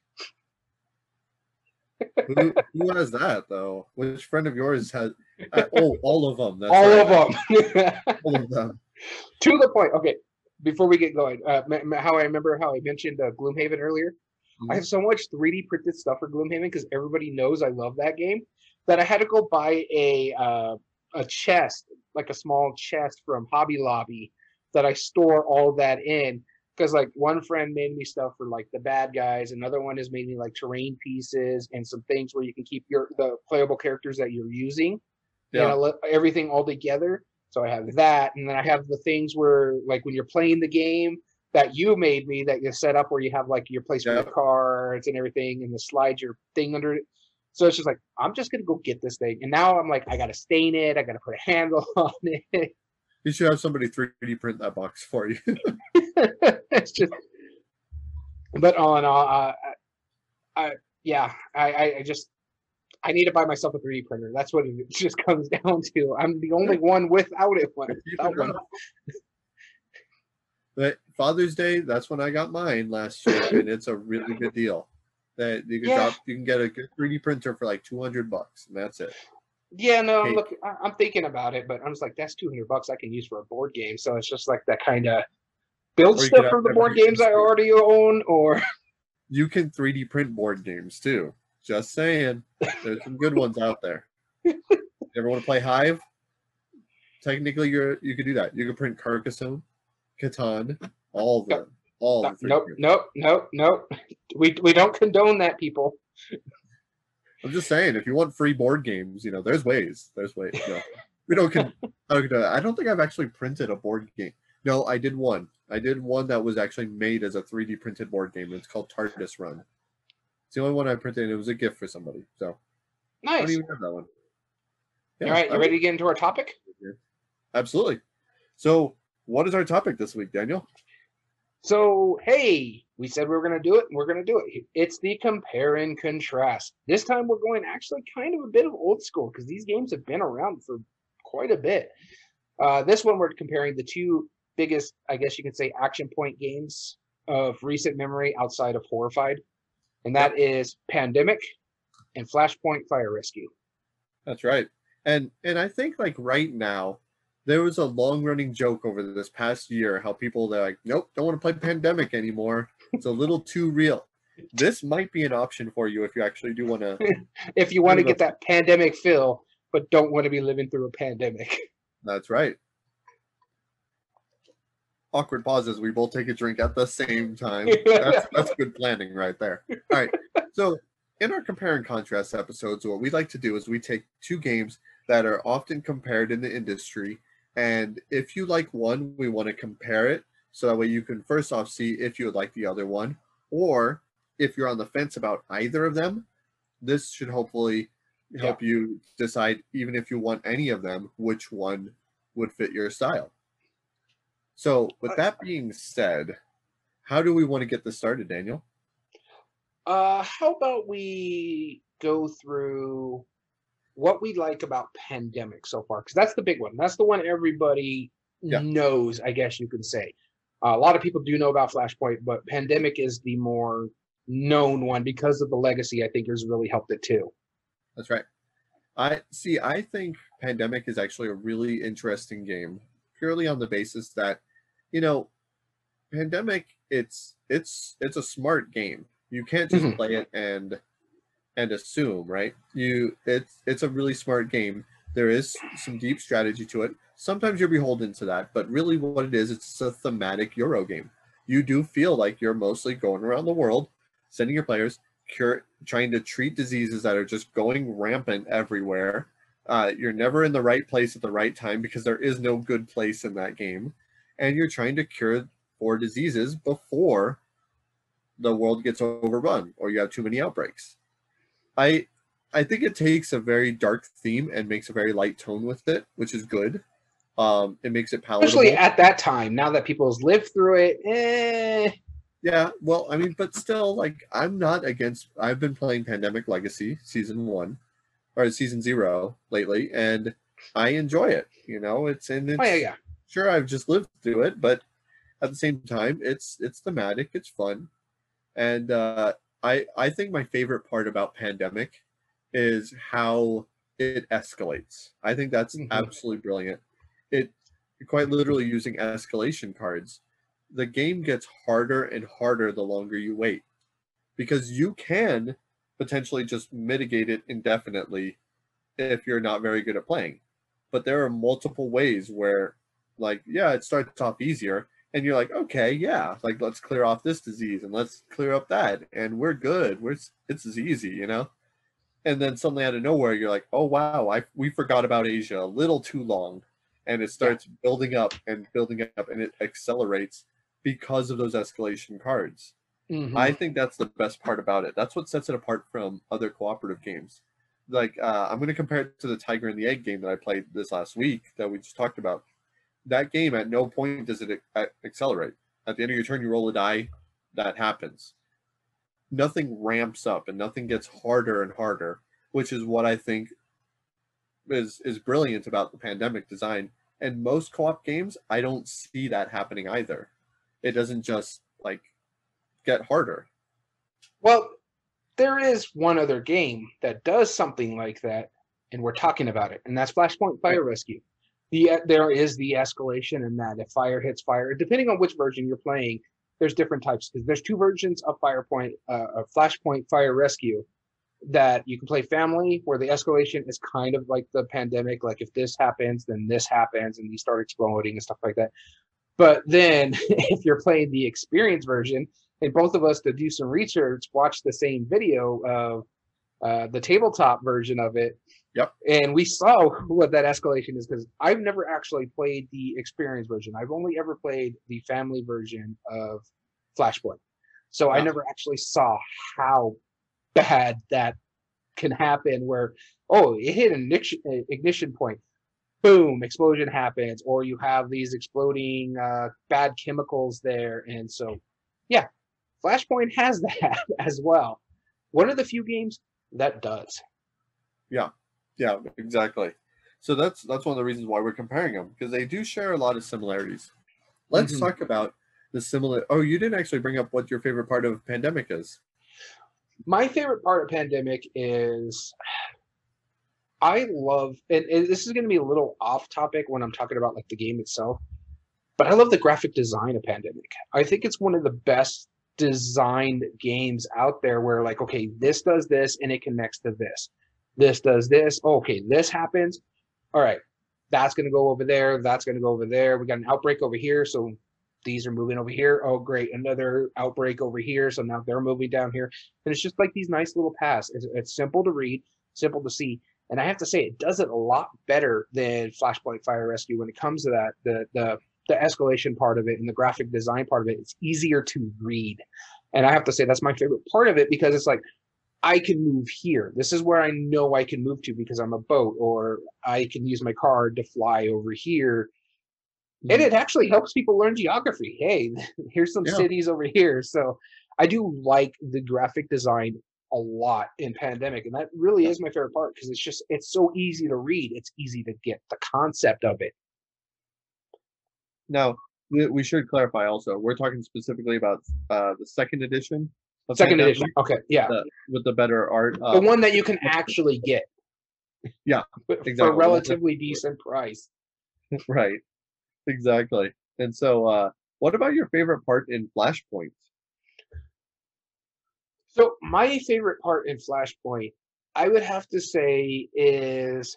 who, who has that though? Which friend of yours has? Uh, oh, all of them. That's all right. of them. all of them. To the point. Okay, before we get going, uh, how I remember how I mentioned uh, Gloomhaven earlier. I have so much three D printed stuff for Gloomhaven because everybody knows I love that game that I had to go buy a uh, a chest, like a small chest from Hobby Lobby that I store all that in. Because like one friend made me stuff for like the bad guys, another one has made me like terrain pieces and some things where you can keep your the playable characters that you're using, yeah. and everything all together. So I have that, and then I have the things where like when you're playing the game. That you made me that you set up where you have like your place for yep. the cards and everything and the slide your thing under it. So it's just like, I'm just going to go get this thing. And now I'm like, I got to stain it. I got to put a handle on it. You should have somebody three D print that box for you. It's just, but on, uh, uh, I, yeah, I, I just, I need to buy myself a three D printer. That's what it just comes down to. I'm the only one without it. One. Without one. But Father's Day, that's when I got mine last year, and it's a really good deal. That you can yeah. drop, you can get a good three D printer for like two hundred bucks, and that's it. Yeah, no, hey. look, I, I'm thinking about it, but I'm just like, that's two hundred bucks I can use for a board game. So it's just like that kind of build stuff for the board games I already own, or you can three D print board games too. Just saying, there's some good ones out there. You ever want to play Hive? Technically, you're you could do that. You can print Carcassonne. Catan, all of them, all no, of them. Nope, nope, nope, nope. We we don't condone that, people. I'm just saying, if you want free board games, you know, there's ways. There's ways. You know, we don't. Con- I don't think I've actually printed a board game. No, I did one. I did one that was actually made as a three D printed board game. It's called TARDIS Run. It's the only one I printed, and it was a gift for somebody. So nice. I don't even have that one. Yeah, all right, you ready to get into our topic? Absolutely. So. What is our topic this week, Daniel? So, hey, We said we were going to do it, and we're going to do it. It's the compare and contrast. This time we're going actually kind of a bit of old school because these games have been around for quite a bit. Uh, this one we're comparing the two biggest, I guess you could say, action point games of recent memory outside of Horrified, and that yep. is Pandemic and Flashpoint Fire Rescue. That's right. And and I think like right now, there was a long running joke over this past year how people they're like, nope, don't want to play Pandemic anymore. It's a little too real. This might be an option for you if you actually do want to. If you want to get that pandemic feel, but don't want to be living through a pandemic. That's right. Awkward pauses. We both take a drink at the same time. That's, that's good planning right there. All right. So in our compare and contrast episodes, what we like to do is we take two games that are often compared in the industry. And if you like one, we want to compare it. So that way you can first off see if you would like the other one. Or if you're on the fence about either of them, this should hopefully help yeah. you decide, even if you want any of them, which one would fit your style. So with that being said, how do we want to get this started, Daniel? Uh, how about we go through what we like about Pandemic so far? Because that's the big one. That's the one everybody yeah. knows, I guess you could say. Uh, a lot of people do know about Flashpoint, but Pandemic is the more known one because of the legacy. I think has really helped it too. That's right. I see. I think Pandemic is actually a really interesting game, purely on the basis that, you know, Pandemic, it's it's it's a smart game. You can't just mm-hmm. play it and and assume, right? You it's it's a really smart game. There is some deep strategy to it. Sometimes you're beholden to that, but really what it is, it's a thematic Euro game. You do feel like you're mostly going around the world, sending your players, cure, trying to treat diseases that are just going rampant everywhere. Uh, you're never in the right place at the right time because there is no good place in that game. And you're trying to cure four diseases before the world gets overrun or you have too many outbreaks. I I think it takes a very dark theme and makes a very light tone with it, which is good. Um, it makes it palatable. Especially at that time, now that people's lived through it, eh. Yeah, well, I mean, but still, like, I'm not against, I've been playing Pandemic Legacy Season one, or Season zero lately, and I enjoy it, you know, it's, and it's, oh, yeah, yeah. Sure, I've just lived through it, but at the same time, it's, it's thematic, it's fun, and uh, I, I think my favorite part about Pandemic is how it escalates. I think that's mm-hmm. absolutely brilliant. It quite literally using escalation cards. The game gets harder and harder the longer you wait, because you can potentially just mitigate it indefinitely if you're not very good at playing. But there are multiple ways where, like, yeah, it starts off easier and you're like, okay, yeah, like, let's clear off this disease and let's clear up that and we're good. We're it's as easy, you know? And then suddenly out of nowhere, you're like, oh, wow, I we forgot about Asia a little too long. And it starts yeah. building up and building up and it accelerates because of those escalation cards. Mm-hmm. I think that's the best part about it. That's what sets it apart from other cooperative games. Like, uh, I'm going to compare it to the Tiger and the Egg game that I played this last week that we just talked about. That game, at no point does it accelerate. At the end of your turn, you roll a die, that happens. Nothing ramps up and nothing gets harder and harder, which is what I think is is brilliant about the Pandemic design. And most co-op games, I don't see that happening either. It doesn't just like get harder. Well, there is one other game that does something like that, and we're talking about it, and that's Flashpoint Fire Rescue. The there is the escalation in that if fire hits fire, depending on which version you're playing, there's different types. There's two versions of Firepoint, uh, of Flashpoint Fire Rescue, that you can play family, where the escalation is kind of like the Pandemic, like if this happens, then this happens, and you start exploding and stuff like that. But then if you're playing the experience version, and both of us to do some research, watch the same video of uh, the tabletop version of it. Yep. And we saw what that escalation is, because I've never actually played the experience version. I've only ever played the family version of Flashpoint. So wow. I never actually saw how bad that can happen, where, oh, it hit an ignition, ignition point. Boom, explosion happens, or you have these exploding uh, bad chemicals there. And so, yeah, Flashpoint has that as well. One of the few games that does. Yeah, yeah, exactly. So that's that's one of the reasons why we're comparing them, because they do share a lot of similarities. Let's Mm-hmm. talk about the similar. Oh, you didn't actually bring up what your favorite part of Pandemic is. My favorite part of Pandemic is I love, and, and this is going to be a little off topic when I'm talking about like the game itself, but I love the graphic design of Pandemic. I think it's one of the best designed games out there where like, okay, this does this and it connects to this. This does this. Oh, okay, this happens. All right, that's going to go over there. That's going to go over there. We got an outbreak over here. So these are moving over here. Oh, great. Another outbreak over here. So now they're moving down here. And it's just like these nice little paths. It's, it's simple to read, simple to see. And I have to say, it does it a lot better than Flashpoint Fire Rescue when it comes to that. The, the, the escalation part of it and the graphic design part of it, it's easier to read. And I have to say, that's my favorite part of it because it's like, I can move here. This is where I know I can move to because I'm a boat, or I can use my car to fly over here. And it actually helps people learn geography. Hey, here's some Yeah. cities over here. So I do like the graphic design a lot in Pandemic. And that really is my favorite part because it's just, it's so easy to read. It's easy to get the concept of it. Now, we we should clarify also, we're talking specifically about uh, the second edition of Second Pandemic, edition. Okay. Yeah. the, with the better art. The Um, one that you can actually get yeah, for a exactly. relatively decent price. Right, exactly. And so, uh, what about your favorite part in Flashpoint? So my favorite part in Flashpoint, I would have to say, is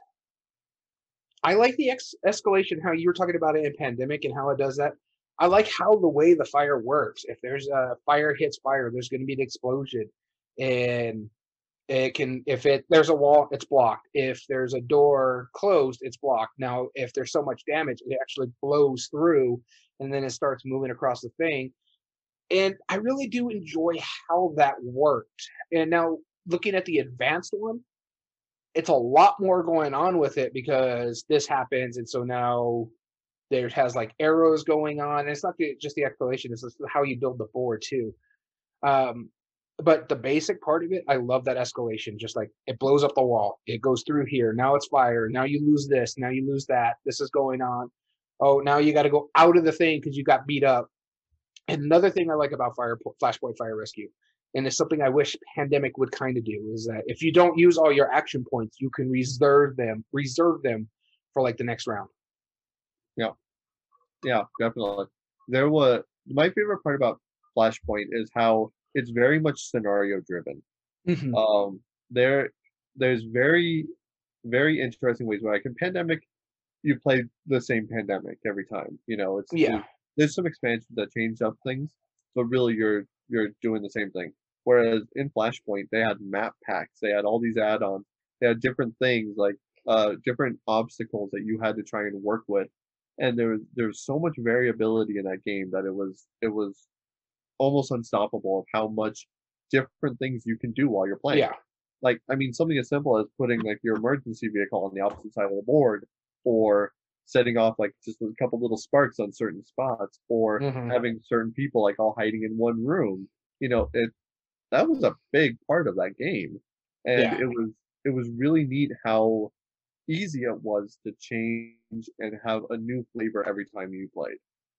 I like the ex- escalation. How you were talking about it in Pandemic and how it does that. I like how the way the fire works. If there's a fire hits fire, there's going to be an explosion, and it can if it there's a wall, it's blocked. If there's a door closed, it's blocked. Now, if there's so much damage, it actually blows through, and then it starts moving across the thing. And I really do enjoy how that worked. And now looking at the advanced one, it's a lot more going on with it because this happens, and so now there has like arrows going on. And it's not the, just the exploration; it's just how you build the board too. Um, but the basic part of it, I love that escalation. Just like it blows up the wall, it goes through here. Now it's fire. Now you lose this. Now you lose that. This is going on. Oh, now you got to go out of the thing because you got beat up. And another thing I like about Fire Flashpoint Fire Rescue, and it's something I wish Pandemic would kind of do, is that if you don't use all your action points, you can reserve them, reserve them for like the next round. Yeah, yeah, definitely. There was my favorite part about Flashpoint is how it's very much scenario driven. Mm-hmm. Um, there, there's very, very interesting ways where I can Pandemic, you play the same Pandemic every time. You know, it's Yeah. it, there's some expansions that change up things, but really you're you're doing the same thing. Whereas in Flashpoint, they had map packs, they had all these add-ons, they had different things like uh different obstacles that you had to try and work with, and there was there was so much variability in that game that it was it was almost unstoppable of how much different things you can do while you're playing. Yeah. Like, I mean, something as simple as putting like your emergency vehicle on the opposite side of the board, or setting off like just a couple little sparks on certain spots, or Mm-hmm. having certain people like all hiding in one room. You know, it that was a big part of that game, and Yeah. it was it was really neat how easy it was to change and have a new flavor every time you played.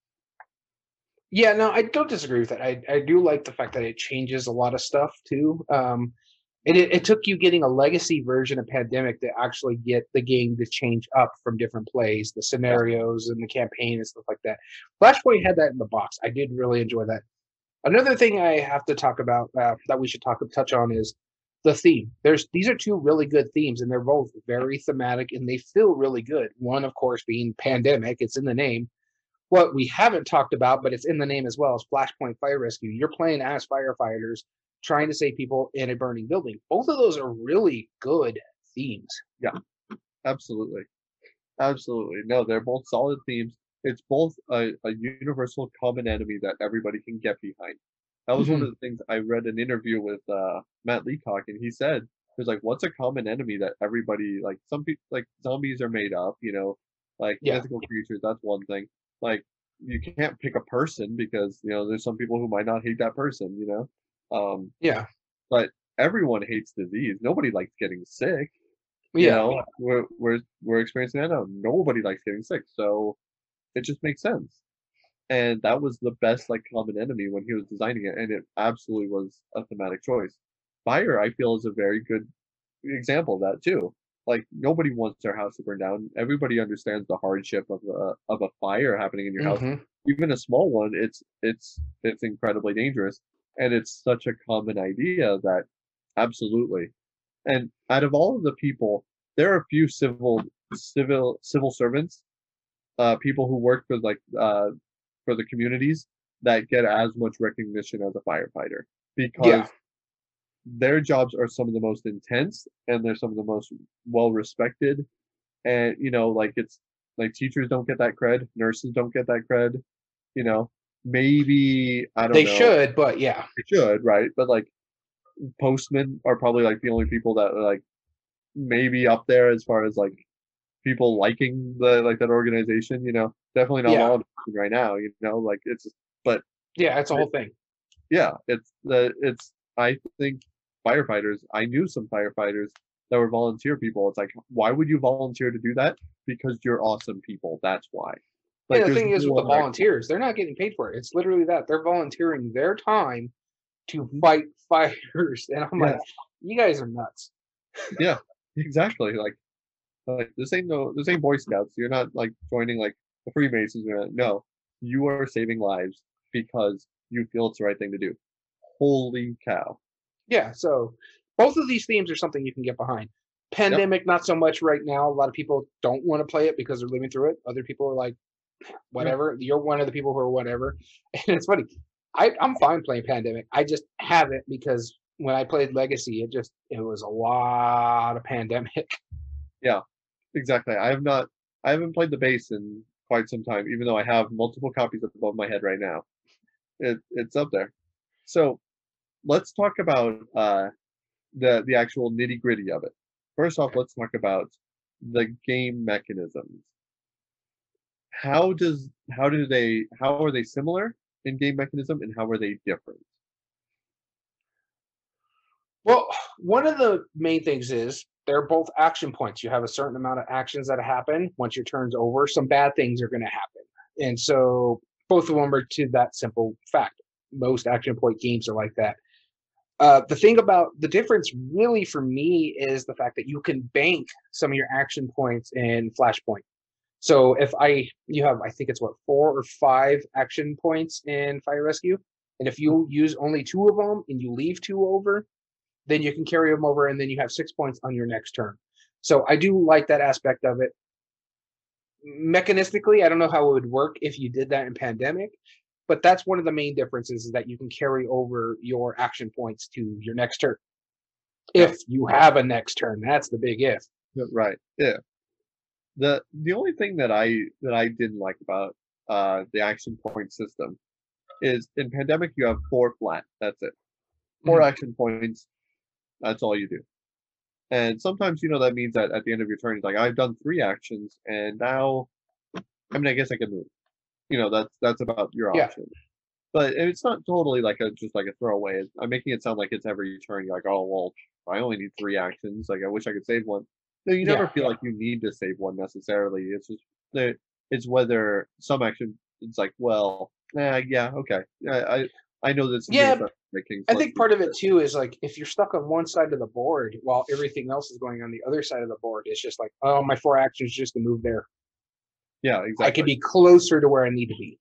Yeah, no, I don't disagree with that. I, I do like the fact that it changes a lot of stuff too. Um, and it, it took you getting a legacy version of Pandemic to actually get the game to change up from different plays, the Yeah, scenarios and the campaign and stuff like that. Flashpoint had that in the box. I did really enjoy that. Another thing I have to talk about uh, that we should talk touch on is the theme. There's these are two really good themes, and they're both very thematic, and they feel really good. One, of course, being Pandemic. It's in the name. What we haven't talked about, but it's in the name as well, is Flashpoint Fire Rescue. You're playing as firefighters trying to save people in a burning building. Both of those are really good themes. yeah, absolutely. Absolutely. No, they're both solid themes. It's both a, a universal common enemy that everybody can get behind. That was one Mm-hmm. of the things I read an interview with uh, Matt Leacock, and he said, "There's like, what's a common enemy that everybody like? Some people like zombies are made up, you know, like Yeah. mythical creatures. That's one thing. Like you can't pick a person because you know there's some people who might not hate that person, you know. Um, Yeah. but everyone hates disease. Nobody likes getting sick. You Yeah. know, we're we're we're experiencing that now. Nobody likes getting sick, so it just makes sense. And that was the best like common enemy when he was designing it, and it absolutely was a thematic choice. Fire, I feel, is a very good example of that too. Like nobody wants their house to burn down. Everybody understands the hardship of a of a fire happening in your house. Hmm. Even a small one, it's it's it's incredibly dangerous, and it's such a common idea that absolutely. And out of all of the people, there are a few civil civil civil servants, uh, people who work for like uh, for the communities that get as much recognition as a firefighter Yeah. because their jobs are some of the most intense and they're some of the most well respected. And you know, like it's like teachers don't get that cred, nurses don't get that cred, you know. Maybe I don't They know, should, but yeah. they should, right? But like postmen are probably like the only people that are like maybe up there as far as like people liking the like that organization, you know. Definitely not Yeah. law enforcement right now, you know, like it's but Yeah. It's a whole thing. yeah, it's the it's I think firefighters, I knew some firefighters that were volunteer people. It's like, why would you volunteer to do that? Because you're awesome people. That's why. Yeah. Like The there's thing is with no the other volunteers, they're not getting paid for it. It's literally that they're volunteering their time to Mhm. fight fires. And I'm Yeah, like, you guys are nuts. yeah, exactly. Like like this ain't no this ain't Boy Scouts. You're not like joining like the Freemasons. Or no, you are saving lives because you feel it's the right thing to do. Holy cow. Yeah. So both of these themes are something you can get behind. Yep. Pandemic, not so much right now. A lot of people don't want to play it because they're living through it. Other people are like, Yeah. whatever. You're one of the people who are whatever. And it's funny. I, I'm fine playing Pandemic. I just haven't because when I played Legacy, it just it was a lot of Pandemic. Yeah. Exactly. I have not I haven't played the base in quite some time, even though I have multiple copies above my head right now. It it's up there. So let's talk about uh the the actual nitty gritty of it. First off, let's talk about the game mechanisms. How does how do they how are they similar in game mechanism and how are they different? Well, one of the main things is they're both action points. You have a certain amount of actions that happen. Once your turn's over, some bad things are going to happen. And so both of them are to that simple fact. Most action point games are like that. Uh, the thing about the difference really for me is the fact that you can bank some of your action points in Flashpoint. So if I you have I think it's what four or five action points in Fire Rescue, and if you use only two of them and you leave two over, then you can carry them over, and then you have six points on your next turn. So I do like that aspect of it. Mechanistically, I don't know how it would work if you did that in Pandemic, but that's one of the main differences is that you can carry over your action points to your next turn. Yeah, If you have a next turn, that's the big if. yeah, right. Yeah. The the only thing that I that I didn't like about uh the action point system is in Pandemic you have four flat. That's it. Four Mhm. action points. That's all you do. And sometimes, you know, that means that at the end of your turn, it's like, I've done three actions, and now, I mean, I guess I can move. You know, that's that's about your Yeah, option. But it's not totally like a just like a throwaway. I'm making it sound like it's every turn. You're like, oh well, I only need three actions. Like I wish I could save one. No, you yeah, never feel like you need to save one necessarily. It's just the it's whether some action. It's like, well, nah, yeah, okay, yeah, I I know this is gonna yeah. start making. I So let's think do part of it this. too is like if you're stuck on one side of the board while everything else is going on the other side of the board, it's just like, oh, my four actions just to move there. Yeah, I could exactly. be closer to where I need to be.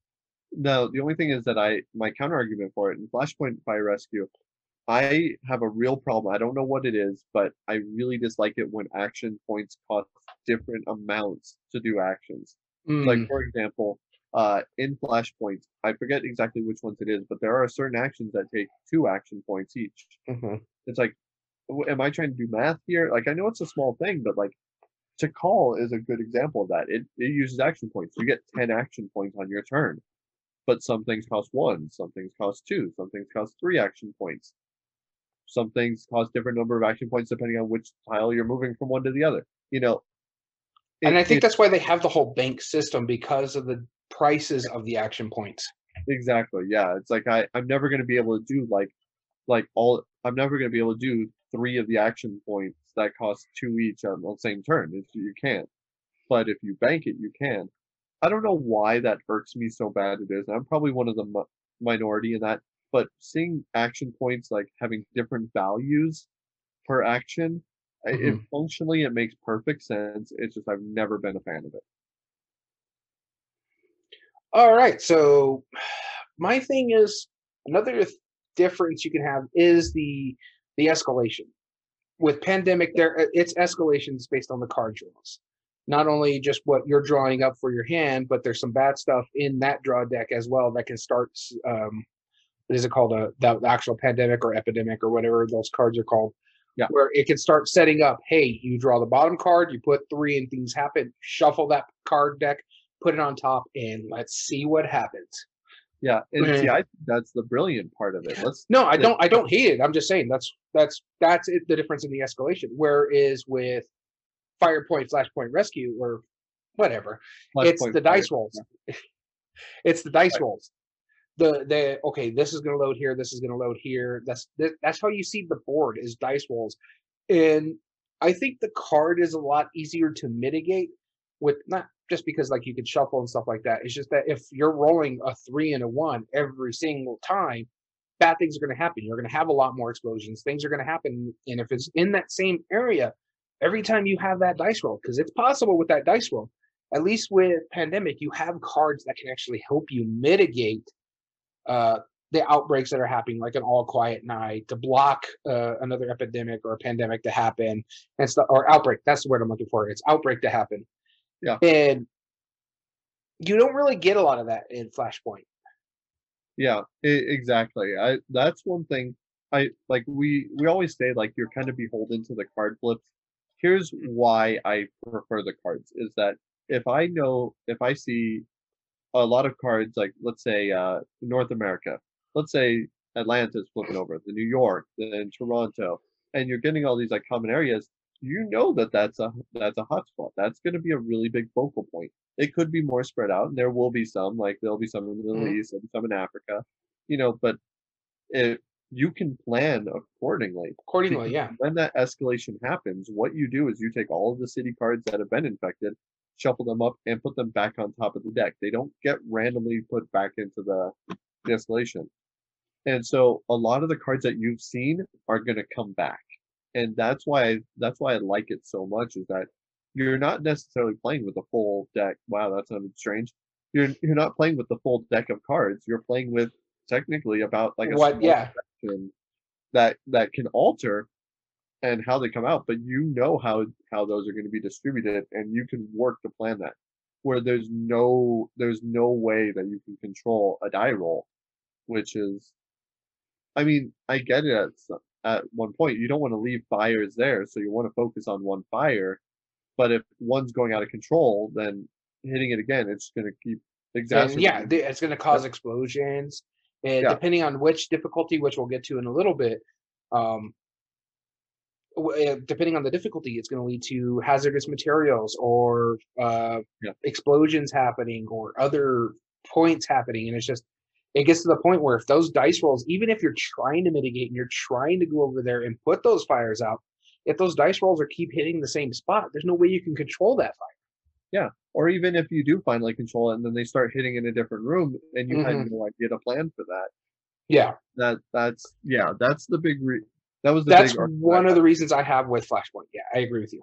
No, the only thing is that I my counter argument for it in Flashpoint Fire Rescue, I have a real problem. I don't know what it is, but I really dislike it when action points cost different amounts to do actions. So like Mm, for example, uh, in Flashpoint, I forget exactly which ones it is, but there are certain actions that take two action points each. mhm. It's like, w- am I trying to do math here? Like I know it's a small thing, but like to call is a good example of that. It it uses action points. You get ten action points on your turn, but some things cost one, some things cost two, some things cost three action points. Some things cost different number of action points depending on which tile you're moving from one to the other. You know, And it I think it that's why they have the whole bank system because of the prices of the action points. Exactly. Yeah. It's like I, I'm never gonna be able to do like like all I'm never gonna be able to do three of the action points that cost two each on the same turn. It's, you can't. But if you bank it, you can. I don't know why that irks me so bad it is. I'm probably one of the mi- minority in that. But seeing action points like having different values per action, I- it Mhm. functionally it makes perfect sense. It's just I've never been a fan of it. All right. So my thing is another th- difference you can have is the the escalation. With pandemic, there uh, it's escalations based on the card draws. Not only just what you're drawing up for your hand, but there's some bad stuff in that draw deck as well that can start. Um, what is it called? A the actual pandemic or epidemic or whatever those cards are called, Yeah. where it can start setting up. Hey, you draw the bottom card, you put three, and things happen. Shuffle that card deck, put it on top, and let's see what happens. Yeah. And see, I think that's the brilliant part of it. Let's No, I that- don't. I don't hate it. I'm just saying that's that's that's it, the difference in the escalation. Whereas with Firepoint, Flashpoint Rescue, or whatever, it's Flashpoint the dice Fire. rolls. It's the dice Right. rolls. The the okay, this is going to load here. This is going to load here. That's that's how you see the board is dice rolls, and I think the card is a lot easier to mitigate with not just because like you could shuffle and stuff like that. It's just that if you're rolling a three and a one every single time, bad things are going to happen. You're going to have a lot more explosions. Things are going to happen, and if it's in that same area, every time you have that dice roll, because it's possible with that dice roll. At least with pandemic, you have cards that can actually help you mitigate uh, the outbreaks that are happening, like an all quiet night, to block uh, another epidemic or a pandemic to happen, and stuff, or outbreak. That's the word I'm looking for. It's outbreak to happen, Yeah. and you don't really get a lot of that in Flashpoint. Yeah, e- exactly. I that's one thing I like we we always say like you're kind of beholden to the card flips. Here's why I prefer the cards is that if I know if I see a lot of cards like let's say uh North America, let's say Atlanta's flipping over, the New York, then Toronto, and you're getting all these like common areas, you know that that's a that's a hotspot. That's going to be a really big focal point. It could be more spread out, and there will be some like there'll be some in the Middle Mhm. East, there'll be some in Africa, you know, but if you can plan accordingly Accordingly, because yeah. when that escalation happens, what you do is you take all of the city cards that have been infected, shuffle them up, and put them back on top of the deck. They don't get randomly put back into the, the escalation. And so a lot of the cards that you've seen are going to come back. And that's why that's why I like it so much is that you're not necessarily playing with a full deck. Wow, that sounded strange. You're you're not playing with the full deck of cards. You're playing with technically about like a What? small Yeah. section that that can alter and how they come out, but you know how how those are going to be distributed and you can work to plan that. Where there's no there's no way that you can control a die roll, which is I mean, I get it at some, at one point. You don't want to leave fires there, so you want to focus on one fire. But if one's going out of control, then hitting it again, it's going to keep Then yeah, exacerbating. the- it's going to cause explosions, and Yeah, depending on which difficulty, which we'll get to in a little bit, um, w- uh, depending on the difficulty, it's going to lead to hazardous materials or uh, yeah, explosions happening or other points happening. And it's just, it gets to the point where if those dice rolls, even if you're trying to mitigate and you're trying to go over there and put those fires out, if those dice rolls are keep hitting the same spot, there's no way you can control that yeah. Or even if you do finally control it, and then they start hitting in a different room, and you fire. had Hmm. no idea to plan for that. Yeah. That that's yeah, that's the big re- that was the That's big argument one I of had. the reasons I have with Flashpoint. Yeah, I agree with you.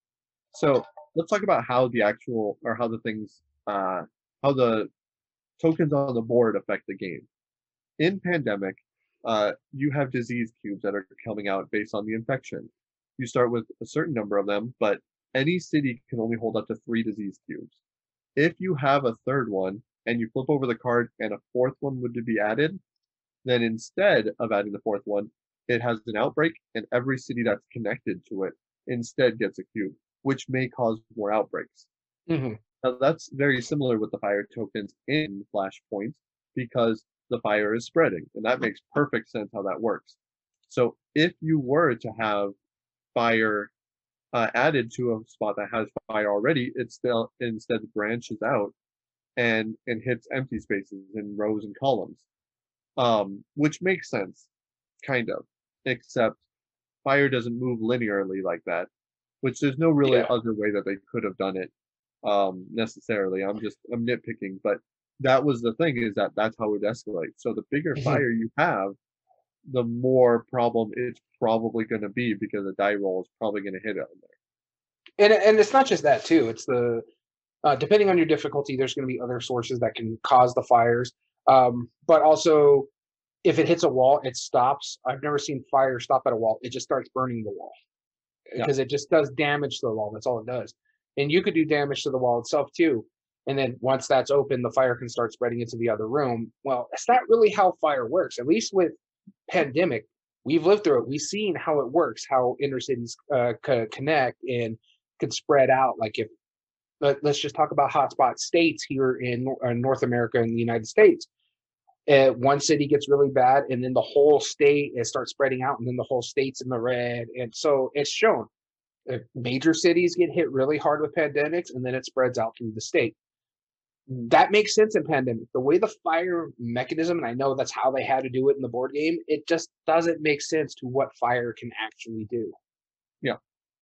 So let's talk about how the actual or how the things uh how the tokens on the board affect the game. In Pandemic, uh, you have disease cubes that are coming out based on the infection. You start with a certain number of them, but any city can only hold up to three disease cubes. If you have a third one and you flip over the card and a fourth one would be added, then instead of adding the fourth one, it has an outbreak, and every city that's connected to it instead gets a cube, which may cause more outbreaks. Hmm. Now, that's very similar with the fire tokens in Flashpoint because the fire is spreading, and that makes perfect sense how that works. So if you were to have fire uh, added to a spot that has fire already, it still instead branches out and and hits empty spaces in rows and columns, um, which makes sense, kind of, except fire doesn't move linearly like that, which there's no really Yeah. other way that they could have done it um, necessarily. I'm just I'm nitpicking, but that was the thing is that that's how it escalates. So the bigger Mhm. fire you have, the more problem it's probably going to be because the die roll is probably going to hit it on there. And and it's not just that too. It's the uh, depending on your difficulty, there's going to be other sources that can cause the fires. Um, but also, if it hits a wall, it stops. I've never seen fire stop at a wall. It just starts burning the wall Yeah, because it just does damage to the wall. That's all it does. And you could do damage to the wall itself too. And then once that's open, the fire can start spreading into the other room. Well, it's not really how fire works. At least with pandemic, we've lived through it. We've seen how it works, how inner cities uh, co- connect and can spread out. Like if let, let's just talk about hotspot states here in Nor- uh, North America and the United States. Uh, one city gets really bad, and then the whole state it starts spreading out, and then the whole state's in the red. And so it's shown if major cities get hit really hard with pandemics, and then it spreads out through the state. That makes sense in pandemic. The way the fire mechanism, and I know that's how they had to do it in the board game, it just doesn't make sense to what fire can actually do. yeah.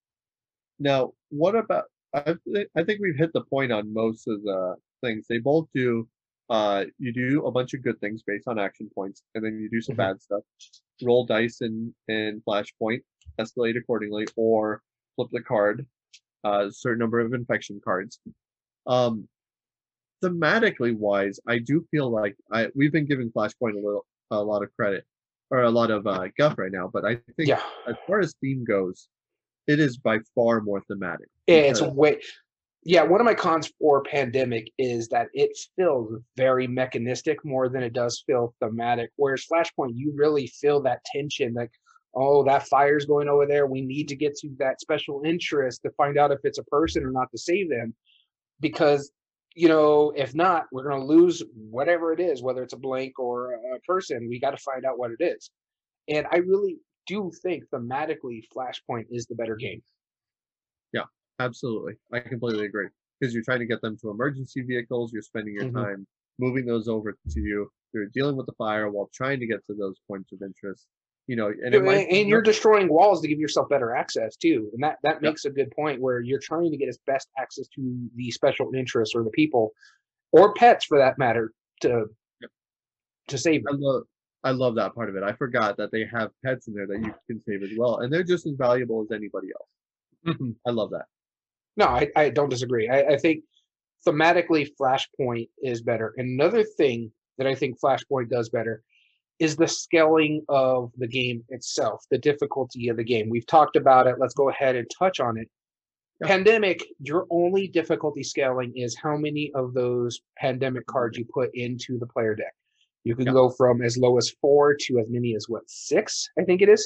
Now, what about? I thi- I think we've hit the point on most of the things. They both do. Uh, you do a bunch of good things based on action points, and then you do some Mhm. bad stuff. Roll dice in in Flashpoint, escalate accordingly, or flip the card. Uh, a certain number of infection cards. Um, thematically wise, I do feel like I we've been giving Flashpoint a little a lot of credit or a lot of uh, guff right now, but I think Yeah, as far as theme goes, it is by far more thematic it's because way. Yeah, one of my cons for pandemic is that it feels very mechanistic more than it does feel thematic. Whereas Flashpoint, you really feel that tension, like, oh, that fire's going over there. We need to get to that special interest to find out if it's a person or not to save them. Because, you know, if not, we're going to lose whatever it is, whether it's a blank or a person. We got to find out what it is. And I really do think thematically, Flashpoint is the better game. yeah, absolutely. I completely agree. Because you're trying to get them to emergency vehicles, you're spending your Mhm. time moving those over to you. You're dealing with the fire while trying to get to those points of interest. You know, and it might be And you're nothing. destroying walls to give yourself better access too, and that that Yeah, makes a good point where you're trying to get as best access to the special interests or the people or pets for that matter to yeah. to save I them. love I love that part of it. I forgot that they have pets in there that you can save as well, and they're just as valuable as anybody else. Mhm. I love that. No, I, I don't disagree. I, I think thematically Flashpoint is better. Another thing that I think Flashpoint does better is the scaling of the game itself, the difficulty of the game. We've talked about it. Let's go ahead and touch on it. Yeah, Pandemic, your only difficulty scaling is how many of those pandemic cards definitely. you put into the player deck. You can Yeah. go from as low as four to as many as what, six, I think it is,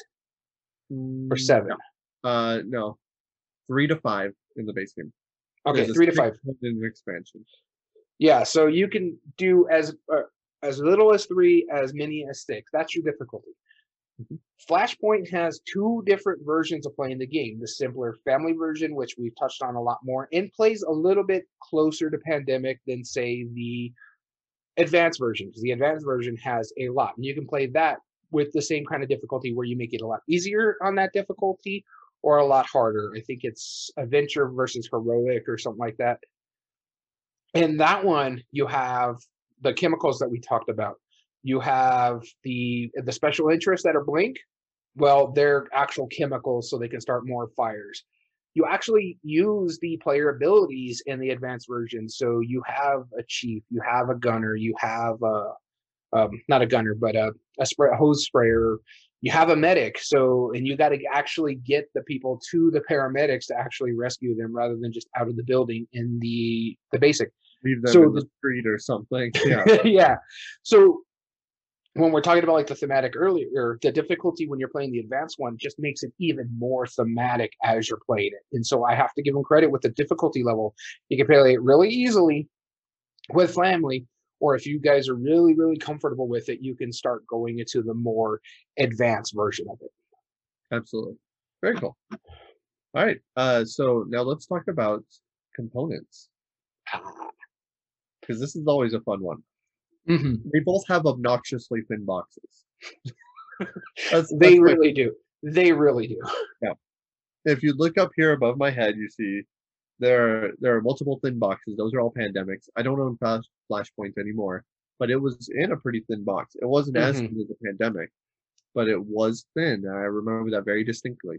or Mm, seven. no. Uh, no. three to five in the base game. Okay, There's a three to six five. and an expansion. Yeah, so you can do as uh, as little as three, as many as six. That's your difficulty. Mhm. Flashpoint has two different versions of playing the game. The simpler family version, which we've touched on a lot more, and plays a little bit closer to Pandemic than, say, the advanced version, because the advanced version has a lot. And you can play that with the same kind of difficulty where you make it a lot easier on that difficulty or a lot harder. I think it's adventure versus heroic or something like that. In that one, you have the chemicals that we talked about. You have the the special interests that are blink. Well, they're actual chemicals, so they can start more fires. You actually use the player abilities in the advanced version. So you have a chief, you have a gunner, you have a um, not a gunner, but a, a, spray, a hose sprayer. You have a medic, so and you got to actually get the people to the paramedics to actually rescue them rather than just out of the building in the the basic. Leave them So in the the street or something. Yeah, yeah, so when we're talking about like the thematic earlier, the difficulty when you're playing the advanced one just makes it even more thematic as you're playing it. And so I have to give them credit with the difficulty level. You can play it really easily with family, or if you guys are really, really comfortable with it, you can start going into the more advanced version of it. absolutely. Very cool. All right. Uh, so now let's talk about components. because this is always a fun one. Mhm. They both have obnoxiously thin boxes. That's, They that's my- really do. They really do. yeah. If you look up here above my head, you see there are, there are multiple thin boxes. Those are all pandemics. I don't own Flash, Flashpoint anymore, but it was in a pretty thin box. It wasn't as Mhm. thin as a pandemic, but it was thin. I remember that very distinctly.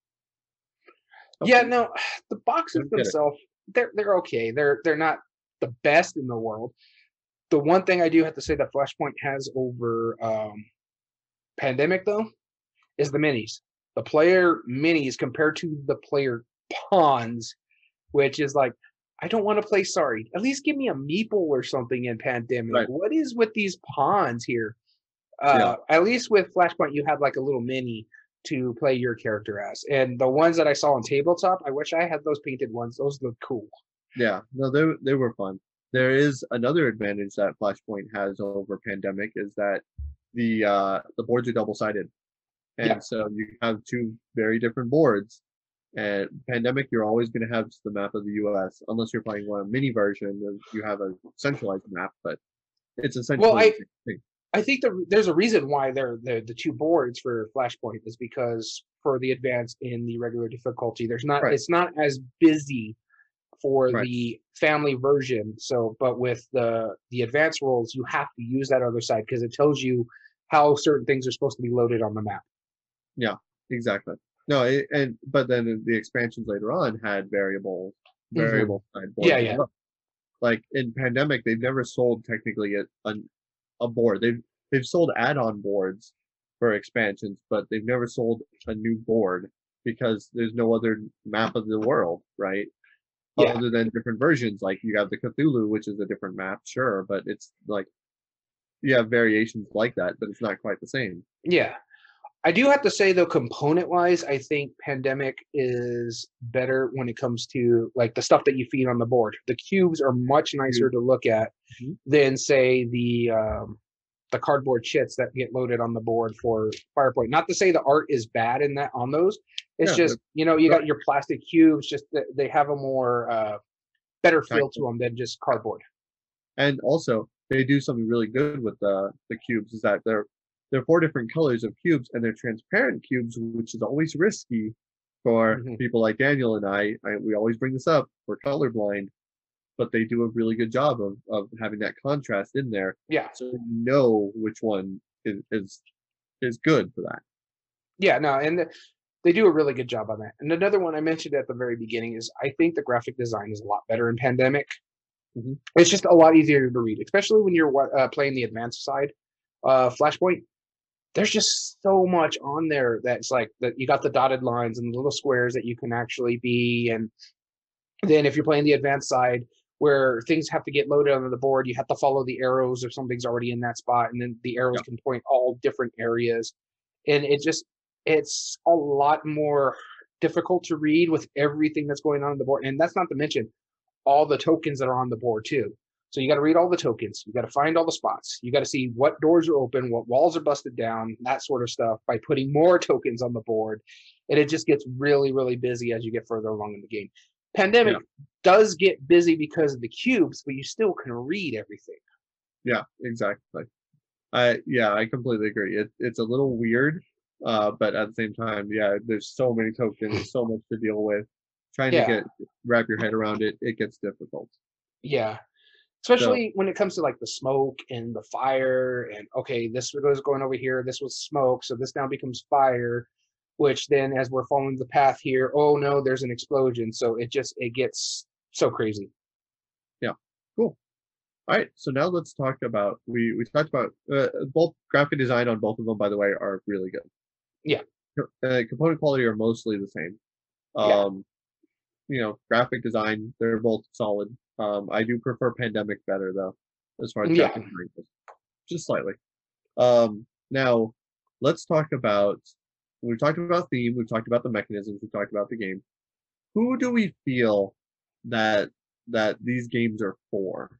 Yeah, Okay, no, the boxes don't get it. themselves, they're they're okay. They're they're not the best in the world. The one thing I do have to say that Flashpoint has over um, Pandemic though is the minis. The player minis compared to the player pawns, which is like, I don't want to play sorry. At least give me a meeple or something in Pandemic. Right. What is with these pawns here? Yeah. Uh, at least with Flashpoint, you had like a little mini to play your character as. And the ones that I saw on tabletop, I wish I had those painted ones. Those look cool. Yeah, no, they they were fun. There is another advantage that Flashpoint has over Pandemic is that the uh, the boards are double sided, and Yeah. so you have two very different boards. And Pandemic, you're always going to have just the map of the U S unless you're playing one mini version. and You have a centralized map, but it's essentially Well, I the same thing. I think the, there's a reason why they're the the two boards for Flashpoint is because for the advanced in the regular difficulty, there's not Right. it's not as busy for Right. the family version. So, but with the the advanced roles, you have to use that other side because it tells you how certain things are supposed to be loaded on the map. Yeah, exactly. No, it, and but then the expansions later on had variable Mhm. variable side boards Yeah, as yeah. well. Like in Pandemic, they've never sold technically a, a, a board. They've they've sold add-on boards for expansions, but they've never sold a new board because there's no other map of the world, right? Yeah. Other than different versions, like you have the Cthulhu, which is a different map, sure, but it's like you have variations like that, but it's not quite the same. Yeah. I do have to say though, component wise, I think Pandemic is better when it comes to like the stuff that you feed on the board. The cubes are much nicer to look at Mhm. than say the um, the cardboard chits that get loaded on the board for Firepoint. Not to say the art is bad in that on those. It's Yeah, just you know you right. got your plastic cubes. Just that they have a more uh, better feel to Tactile. them than just cardboard. And also, they do something really good with the the cubes is that they're they're four different colors of cubes, and they're transparent cubes, which is always risky for Mhm. people like Daniel and I. I. We always bring this up. We're colorblind, but they do a really good job of of having that contrast in there, Yeah. so you know which one is is is good for that. Yeah, no, and the, they do a really good job on that. And another one I mentioned at the very beginning is I think the graphic design is a lot better in Pandemic. Mhm. It's just a lot easier to read, especially when you're wa- uh, playing the advanced side. Uh, Flashpoint, there's just so much on there that's like that you got the dotted lines and the little squares that you can actually be. And then if you're playing the advanced side, where things have to get loaded onto the board, you have to follow the arrows if something's already in that spot, and then the arrows Yeah. can point all different areas. And it just it's a lot more difficult to read with everything that's going on on the board. And that's not to mention all the tokens that are on the board too. So you got to read all the tokens. You got to find all the spots. You got to see what doors are open, what walls are busted down, that sort of stuff by putting more tokens on the board. And it just gets really, really busy as you get further along in the game. Pandemic Yeah. does get busy because of the cubes, but you still can read everything. Yeah, exactly. I yeah, I completely agree. It it's a little weird, uh, but at the same time, yeah, there's so many tokens, so much to deal with. Trying to Yeah. get wrap your head around it, it gets difficult. Yeah. So Especially when it comes to like the smoke and the fire, and okay, this was going over here, this was smoke, so this now becomes fire, which then as we're following the path here, oh no, there's an explosion. So it just it gets so crazy. yeah, cool. All right, so now let's talk about we we talked about uh, both graphic design on both of them. By the way, are really good. Yeah. Uh, component quality are mostly the same. Yeah. Um, you know, graphic design, they're both solid. Um, I do prefer Pandemic better though, as far as Yeah. graphic design goes, just slightly. Um, now let's talk about we've talked about theme, we've talked about the mechanisms, we've talked about the game. Who do we feel that that these games are for?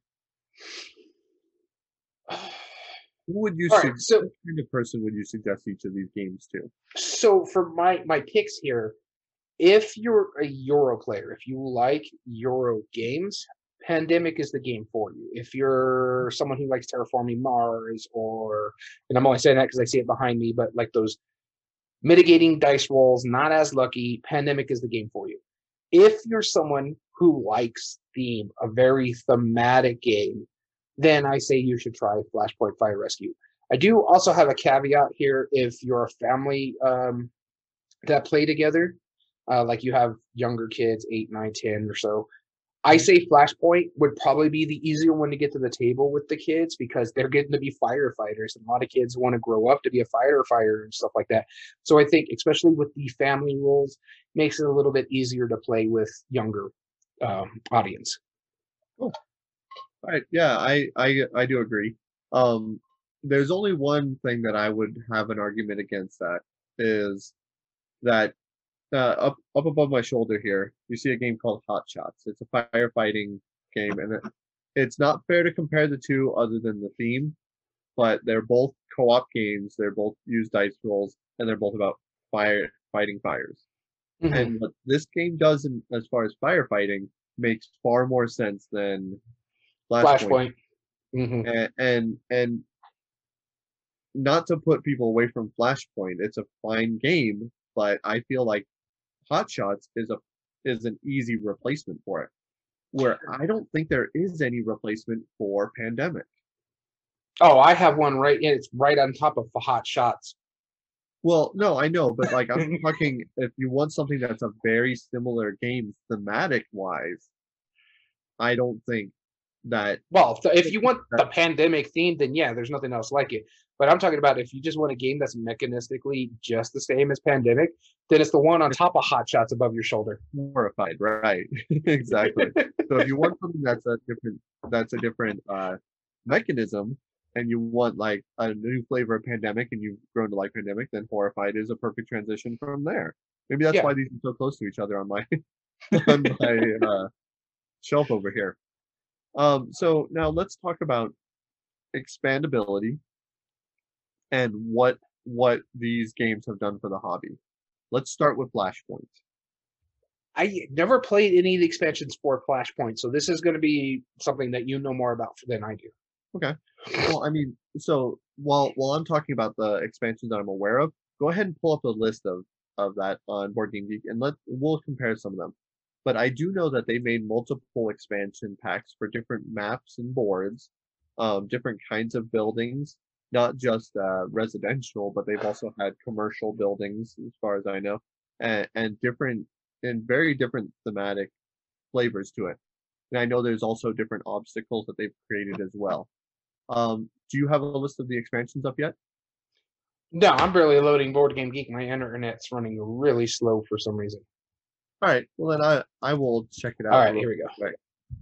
Who would you All sug- right. So what kind of person would you suggest each of these games to? so for my my picks here, if you're a Euro player, if you like Euro games, Pandemic is the game for you. If you're someone who likes terraforming Mars, or, and I'm only saying that because I see it behind me, but like those mitigating dice rolls, not as lucky, Pandemic is the game for you. If you're someone who likes theme, a very thematic game, then I say you should try Flashpoint Fire Rescue. I do also have a caveat here. If you're a family um, that play together, uh, like you have younger kids, eight, nine, ten or so, I say Flashpoint would probably be the easier one to get to the table with the kids, because they're getting to be firefighters, and a lot of kids want to grow up to be a firefighter and stuff like that. So I think, especially with the family rules, makes it a little bit easier to play with younger um, audience. Cool. All right. Yeah, I, I I do agree. Um, there's only one thing that I would have an argument against, that is that uh, up up above my shoulder here, you see a game called Hot Shots. It's a firefighting game, and it, it's not fair to compare the two other than the theme, but they're both co-op games. They're both use dice rolls, and they're both about fire fighting fires. Mhm. And what this game does, in, as far as firefighting, makes far more sense than Flashpoint. Flashpoint. Mhm. And, and and not to put people away from Flashpoint, it's a fine game, but I feel like Hot Shots is a is an easy replacement for it. Where I don't think there is any replacement for Pandemic. Oh, I have one right. Yeah, it's right on top of Hot Shots. Well, no, I know, but like I'm talking, if you want something that's a very similar game thematic wise, I don't think that. Well, so if you want the Pandemic theme, then yeah, there's nothing else like it. But I'm talking about if you just want a game that's mechanistically just the same as Pandemic, then it's the one on top of Hot Shots above your shoulder. Horrified, right? Exactly. So if you want something that's a different, that's a different uh, mechanism, and you want like a new flavor of Pandemic, and you've grown to like Pandemic, then Horrified is a perfect transition from there. Maybe that's Yeah. why these are so close to each other on my on my uh, shelf over here. Um, so now let's talk about expandability and what what these games have done for the hobby. Let's start with Flashpoint. I never played any of the expansions for Flashpoint, so this is going to be something that you know more about than I do. Okay. Well, I mean, so while while I'm talking about the expansions that I'm aware of, go ahead and pull up a list of of that on Board Game Geek, and let we'll compare some of them. But I do know that they made multiple expansion packs for different maps and boards, um, different kinds of buildings, not just uh, residential, but they've also had commercial buildings, as far as I know, and, and different and very different thematic flavors to it. And I know there's also different obstacles that they've created as well. Um, do you have a list of the expansions up yet? No, I'm barely loading Board Game Geek. My internet's running really slow for some reason. All right. Well, then I I will check it out. All right, here we go. Right.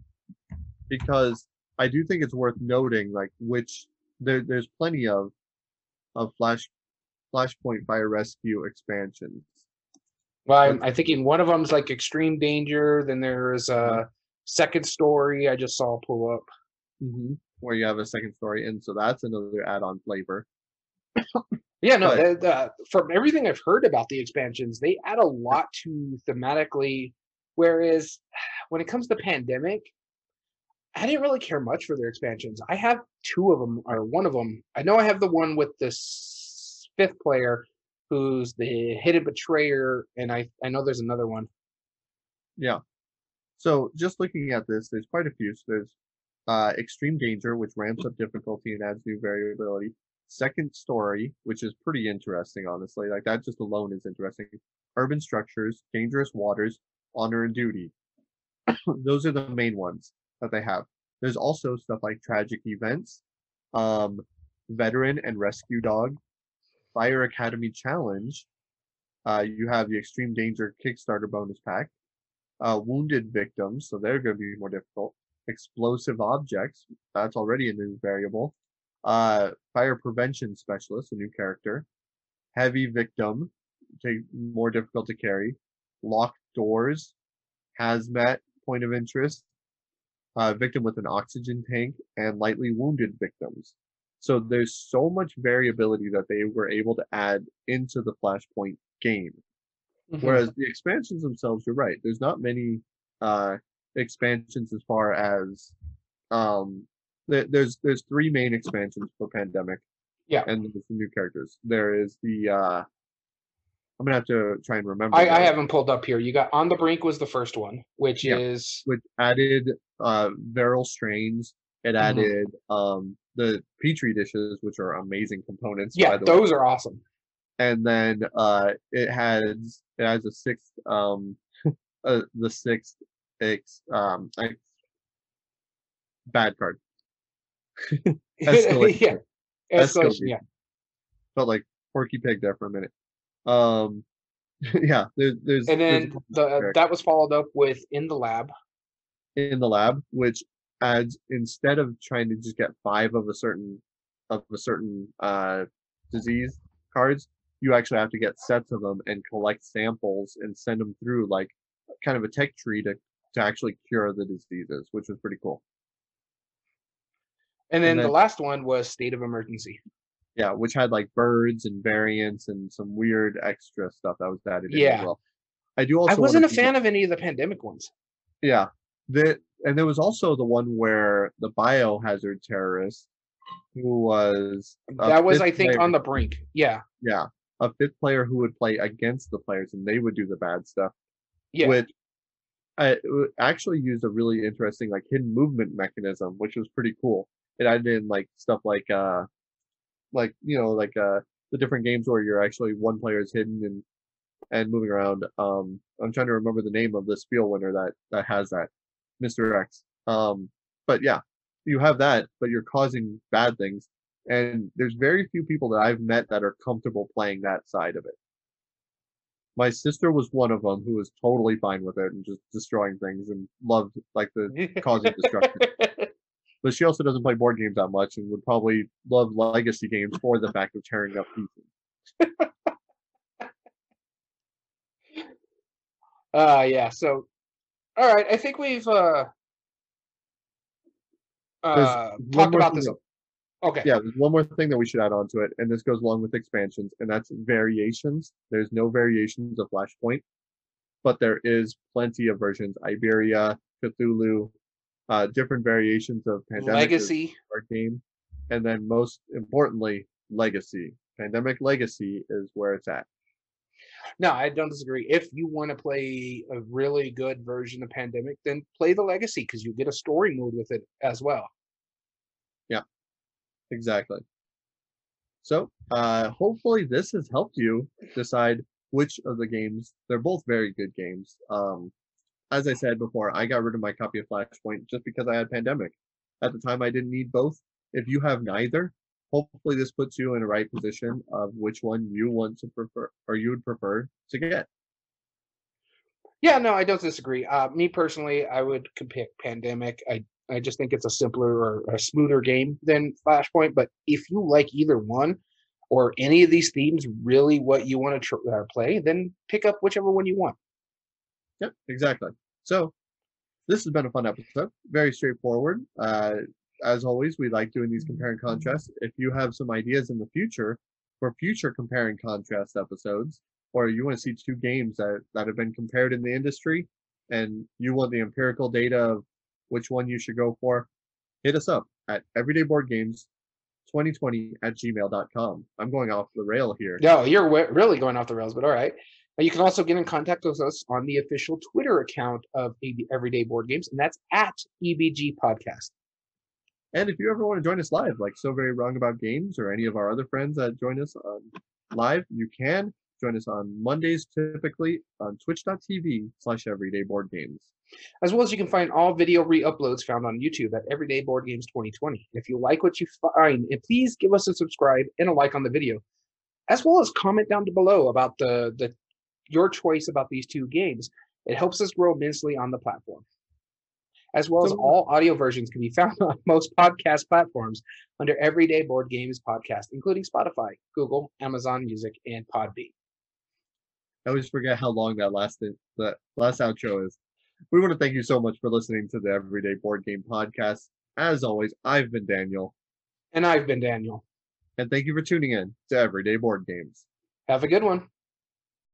Because I do think it's worth noting, like which there there's plenty of of Flash Flashpoint Fire Rescue expansions. Well, I'm, I'm thinking one of them's like Extreme Danger. Then there's a Second Story I just saw pull up. Mm-hmm. Where you have a second story, and so that's another add-on flavor. Yeah, no, But- the, the, from everything I've heard about the expansions, they add a lot to thematically. Whereas when it comes to Pandemic, I didn't really care much for their expansions. I have two of them, or one of them. I know I have the one with this fifth player who's the hidden betrayer, and I, I know there's another one. Yeah. So just looking at this, there's quite a few. So there's uh, Extreme Danger, which ramps up difficulty and adds new variability. Second Story, which is pretty interesting, honestly. Like that just alone is interesting. Urban Structures, Dangerous Waters, Honor and Duty. Those are the main ones that they have. There's also stuff like Tragic Events, um, Veteran and Rescue Dog, Fire Academy Challenge. Uh, you have the Extreme Danger Kickstarter bonus pack. Uh, Wounded Victims, so they're going to be more difficult. Explosive Objects, that's already a new variable. Uh, Fire Prevention Specialist, a new character. Heavy Victim, take, more difficult to carry. Locked Doors, Hazmat, Point of Interest. Uh, victim with an oxygen tank, and Lightly Wounded Victims. So there's so much variability that they were able to add into the Flashpoint game. Mm-hmm. Whereas the expansions themselves, you're right. There's not many uh, expansions as far as um, th- there's there's three main expansions for Pandemic, Yeah. and there's the new characters. There is the uh, I'm gonna have to try and remember. I, I those. have them pulled up here. You got On the Brink was the first one, which Yeah. is which added uh viral strains. It Mhm. added um the petri dishes, which are amazing components. yeah, by the way. those are awesome. And then uh it has it has a sixth um uh, the sixth ex, um ex, bad card. Escalation. yeah, escalation. Escalation. Yeah, Felt like Porky Pig there for a minute. Um yeah, there's there's and there's then the that was followed up with In the Lab. in the lab, which adds, instead of trying to just get five of a certain of a certain uh, disease cards, you actually have to get sets of them and collect samples and send them through like kind of a tech tree to to actually cure the diseases, which was pretty cool. And then, And the then last one was State of Emergency. yeah, which had like birds and variants and some weird extra stuff that was added in Yeah. as well. I do also I wasn't a wanna- fan of any of the Pandemic ones. Yeah. The and there was also the one where the biohazard terrorist who was a That was, fifth I think, player- On the Brink. Yeah, yeah, a fifth player who would play against the players and they would do the bad stuff. yeah. Which I it w- actually used a really interesting like hidden movement mechanism, which was pretty cool. It added in like stuff like uh like you know like uh the different games where you're actually one player is hidden and and moving around. Um, I'm trying to remember the name of the Spiel winner that that has that, Mister X. Um, but yeah, you have that, but you're causing bad things, and there's very few people that I've met that are comfortable playing that side of it. My sister was one of them who was totally fine with it and just destroying things and loved like the causing destruction. But she also doesn't play board games that much and would probably love legacy games for the fact of tearing up pieces. Uh yeah, so all right, I think we've uh There's uh one talked more about thing this. that- Okay. Yeah, there's one more thing that we should add on to it, and this goes along with expansions, and that's variations. There's no variations of Flashpoint, but there is plenty of versions. Iberia, Cthulhu, uh, different variations of Pandemic is Legacy. our game, and then most importantly, Legacy. Pandemic Legacy is where it's at. No, I don't disagree. If you want to play a really good version of Pandemic, then play the Legacy because you get a story mode with it as well. Exactly. So, uh, hopefully this has helped you decide which of the games. They're both very good games. Um, as I said before, I got rid of my copy of Flashpoint just because I had Pandemic. At the time, I didn't need both. If you have neither, hopefully this puts you in a right position of which one you want to prefer or you would prefer to get. Yeah, no, I don't disagree. Uh, me personally, I would pick Pandemic. I I just think it's a simpler or a smoother game than Flashpoint. But if you like either one or any of these themes, really what you want to tr- uh, play, then pick up whichever one you want. Yep, exactly. So this has been a fun episode. Very straightforward. Uh, as always, we like doing these compare and contrast. If you have some ideas in the future for future compare and contrast episodes, or you want to see two games that, that have been compared in the industry, and you want the empirical data of which one you should go for, hit us up at everydayboardgames twenty twenty at gmail dot com. I'm going off the rail here. No, you're w- really going off the rails, but all right. Now, you can also get in contact with us on the official Twitter account of A B Everyday Board Games, and that's at E B G Podcast. And if you ever want to join us live, like So Very Wrong About Games or any of our other friends that join us on live, you can join us on Mondays, typically on twitch.tv slash everydayboardgames. As well as you can find all video re-uploads found on YouTube at Everyday Board Games twenty twenty. If you like what you find, and please give us a subscribe and a like on the video, as well as comment down below about the, the your choice about these two games. It helps us grow immensely on the platform. As well as So- all audio versions can be found on most podcast platforms under Everyday Board Games Podcast, including Spotify, Google, Amazon Music, and Podbean. I always forget how long that last that last outro is. We want to thank you so much for listening to the Everyday Board Game Podcast. As always, I've been Daniel, And I've been Daniel. and thank you for tuning in to Everyday Board Games. Have a good one.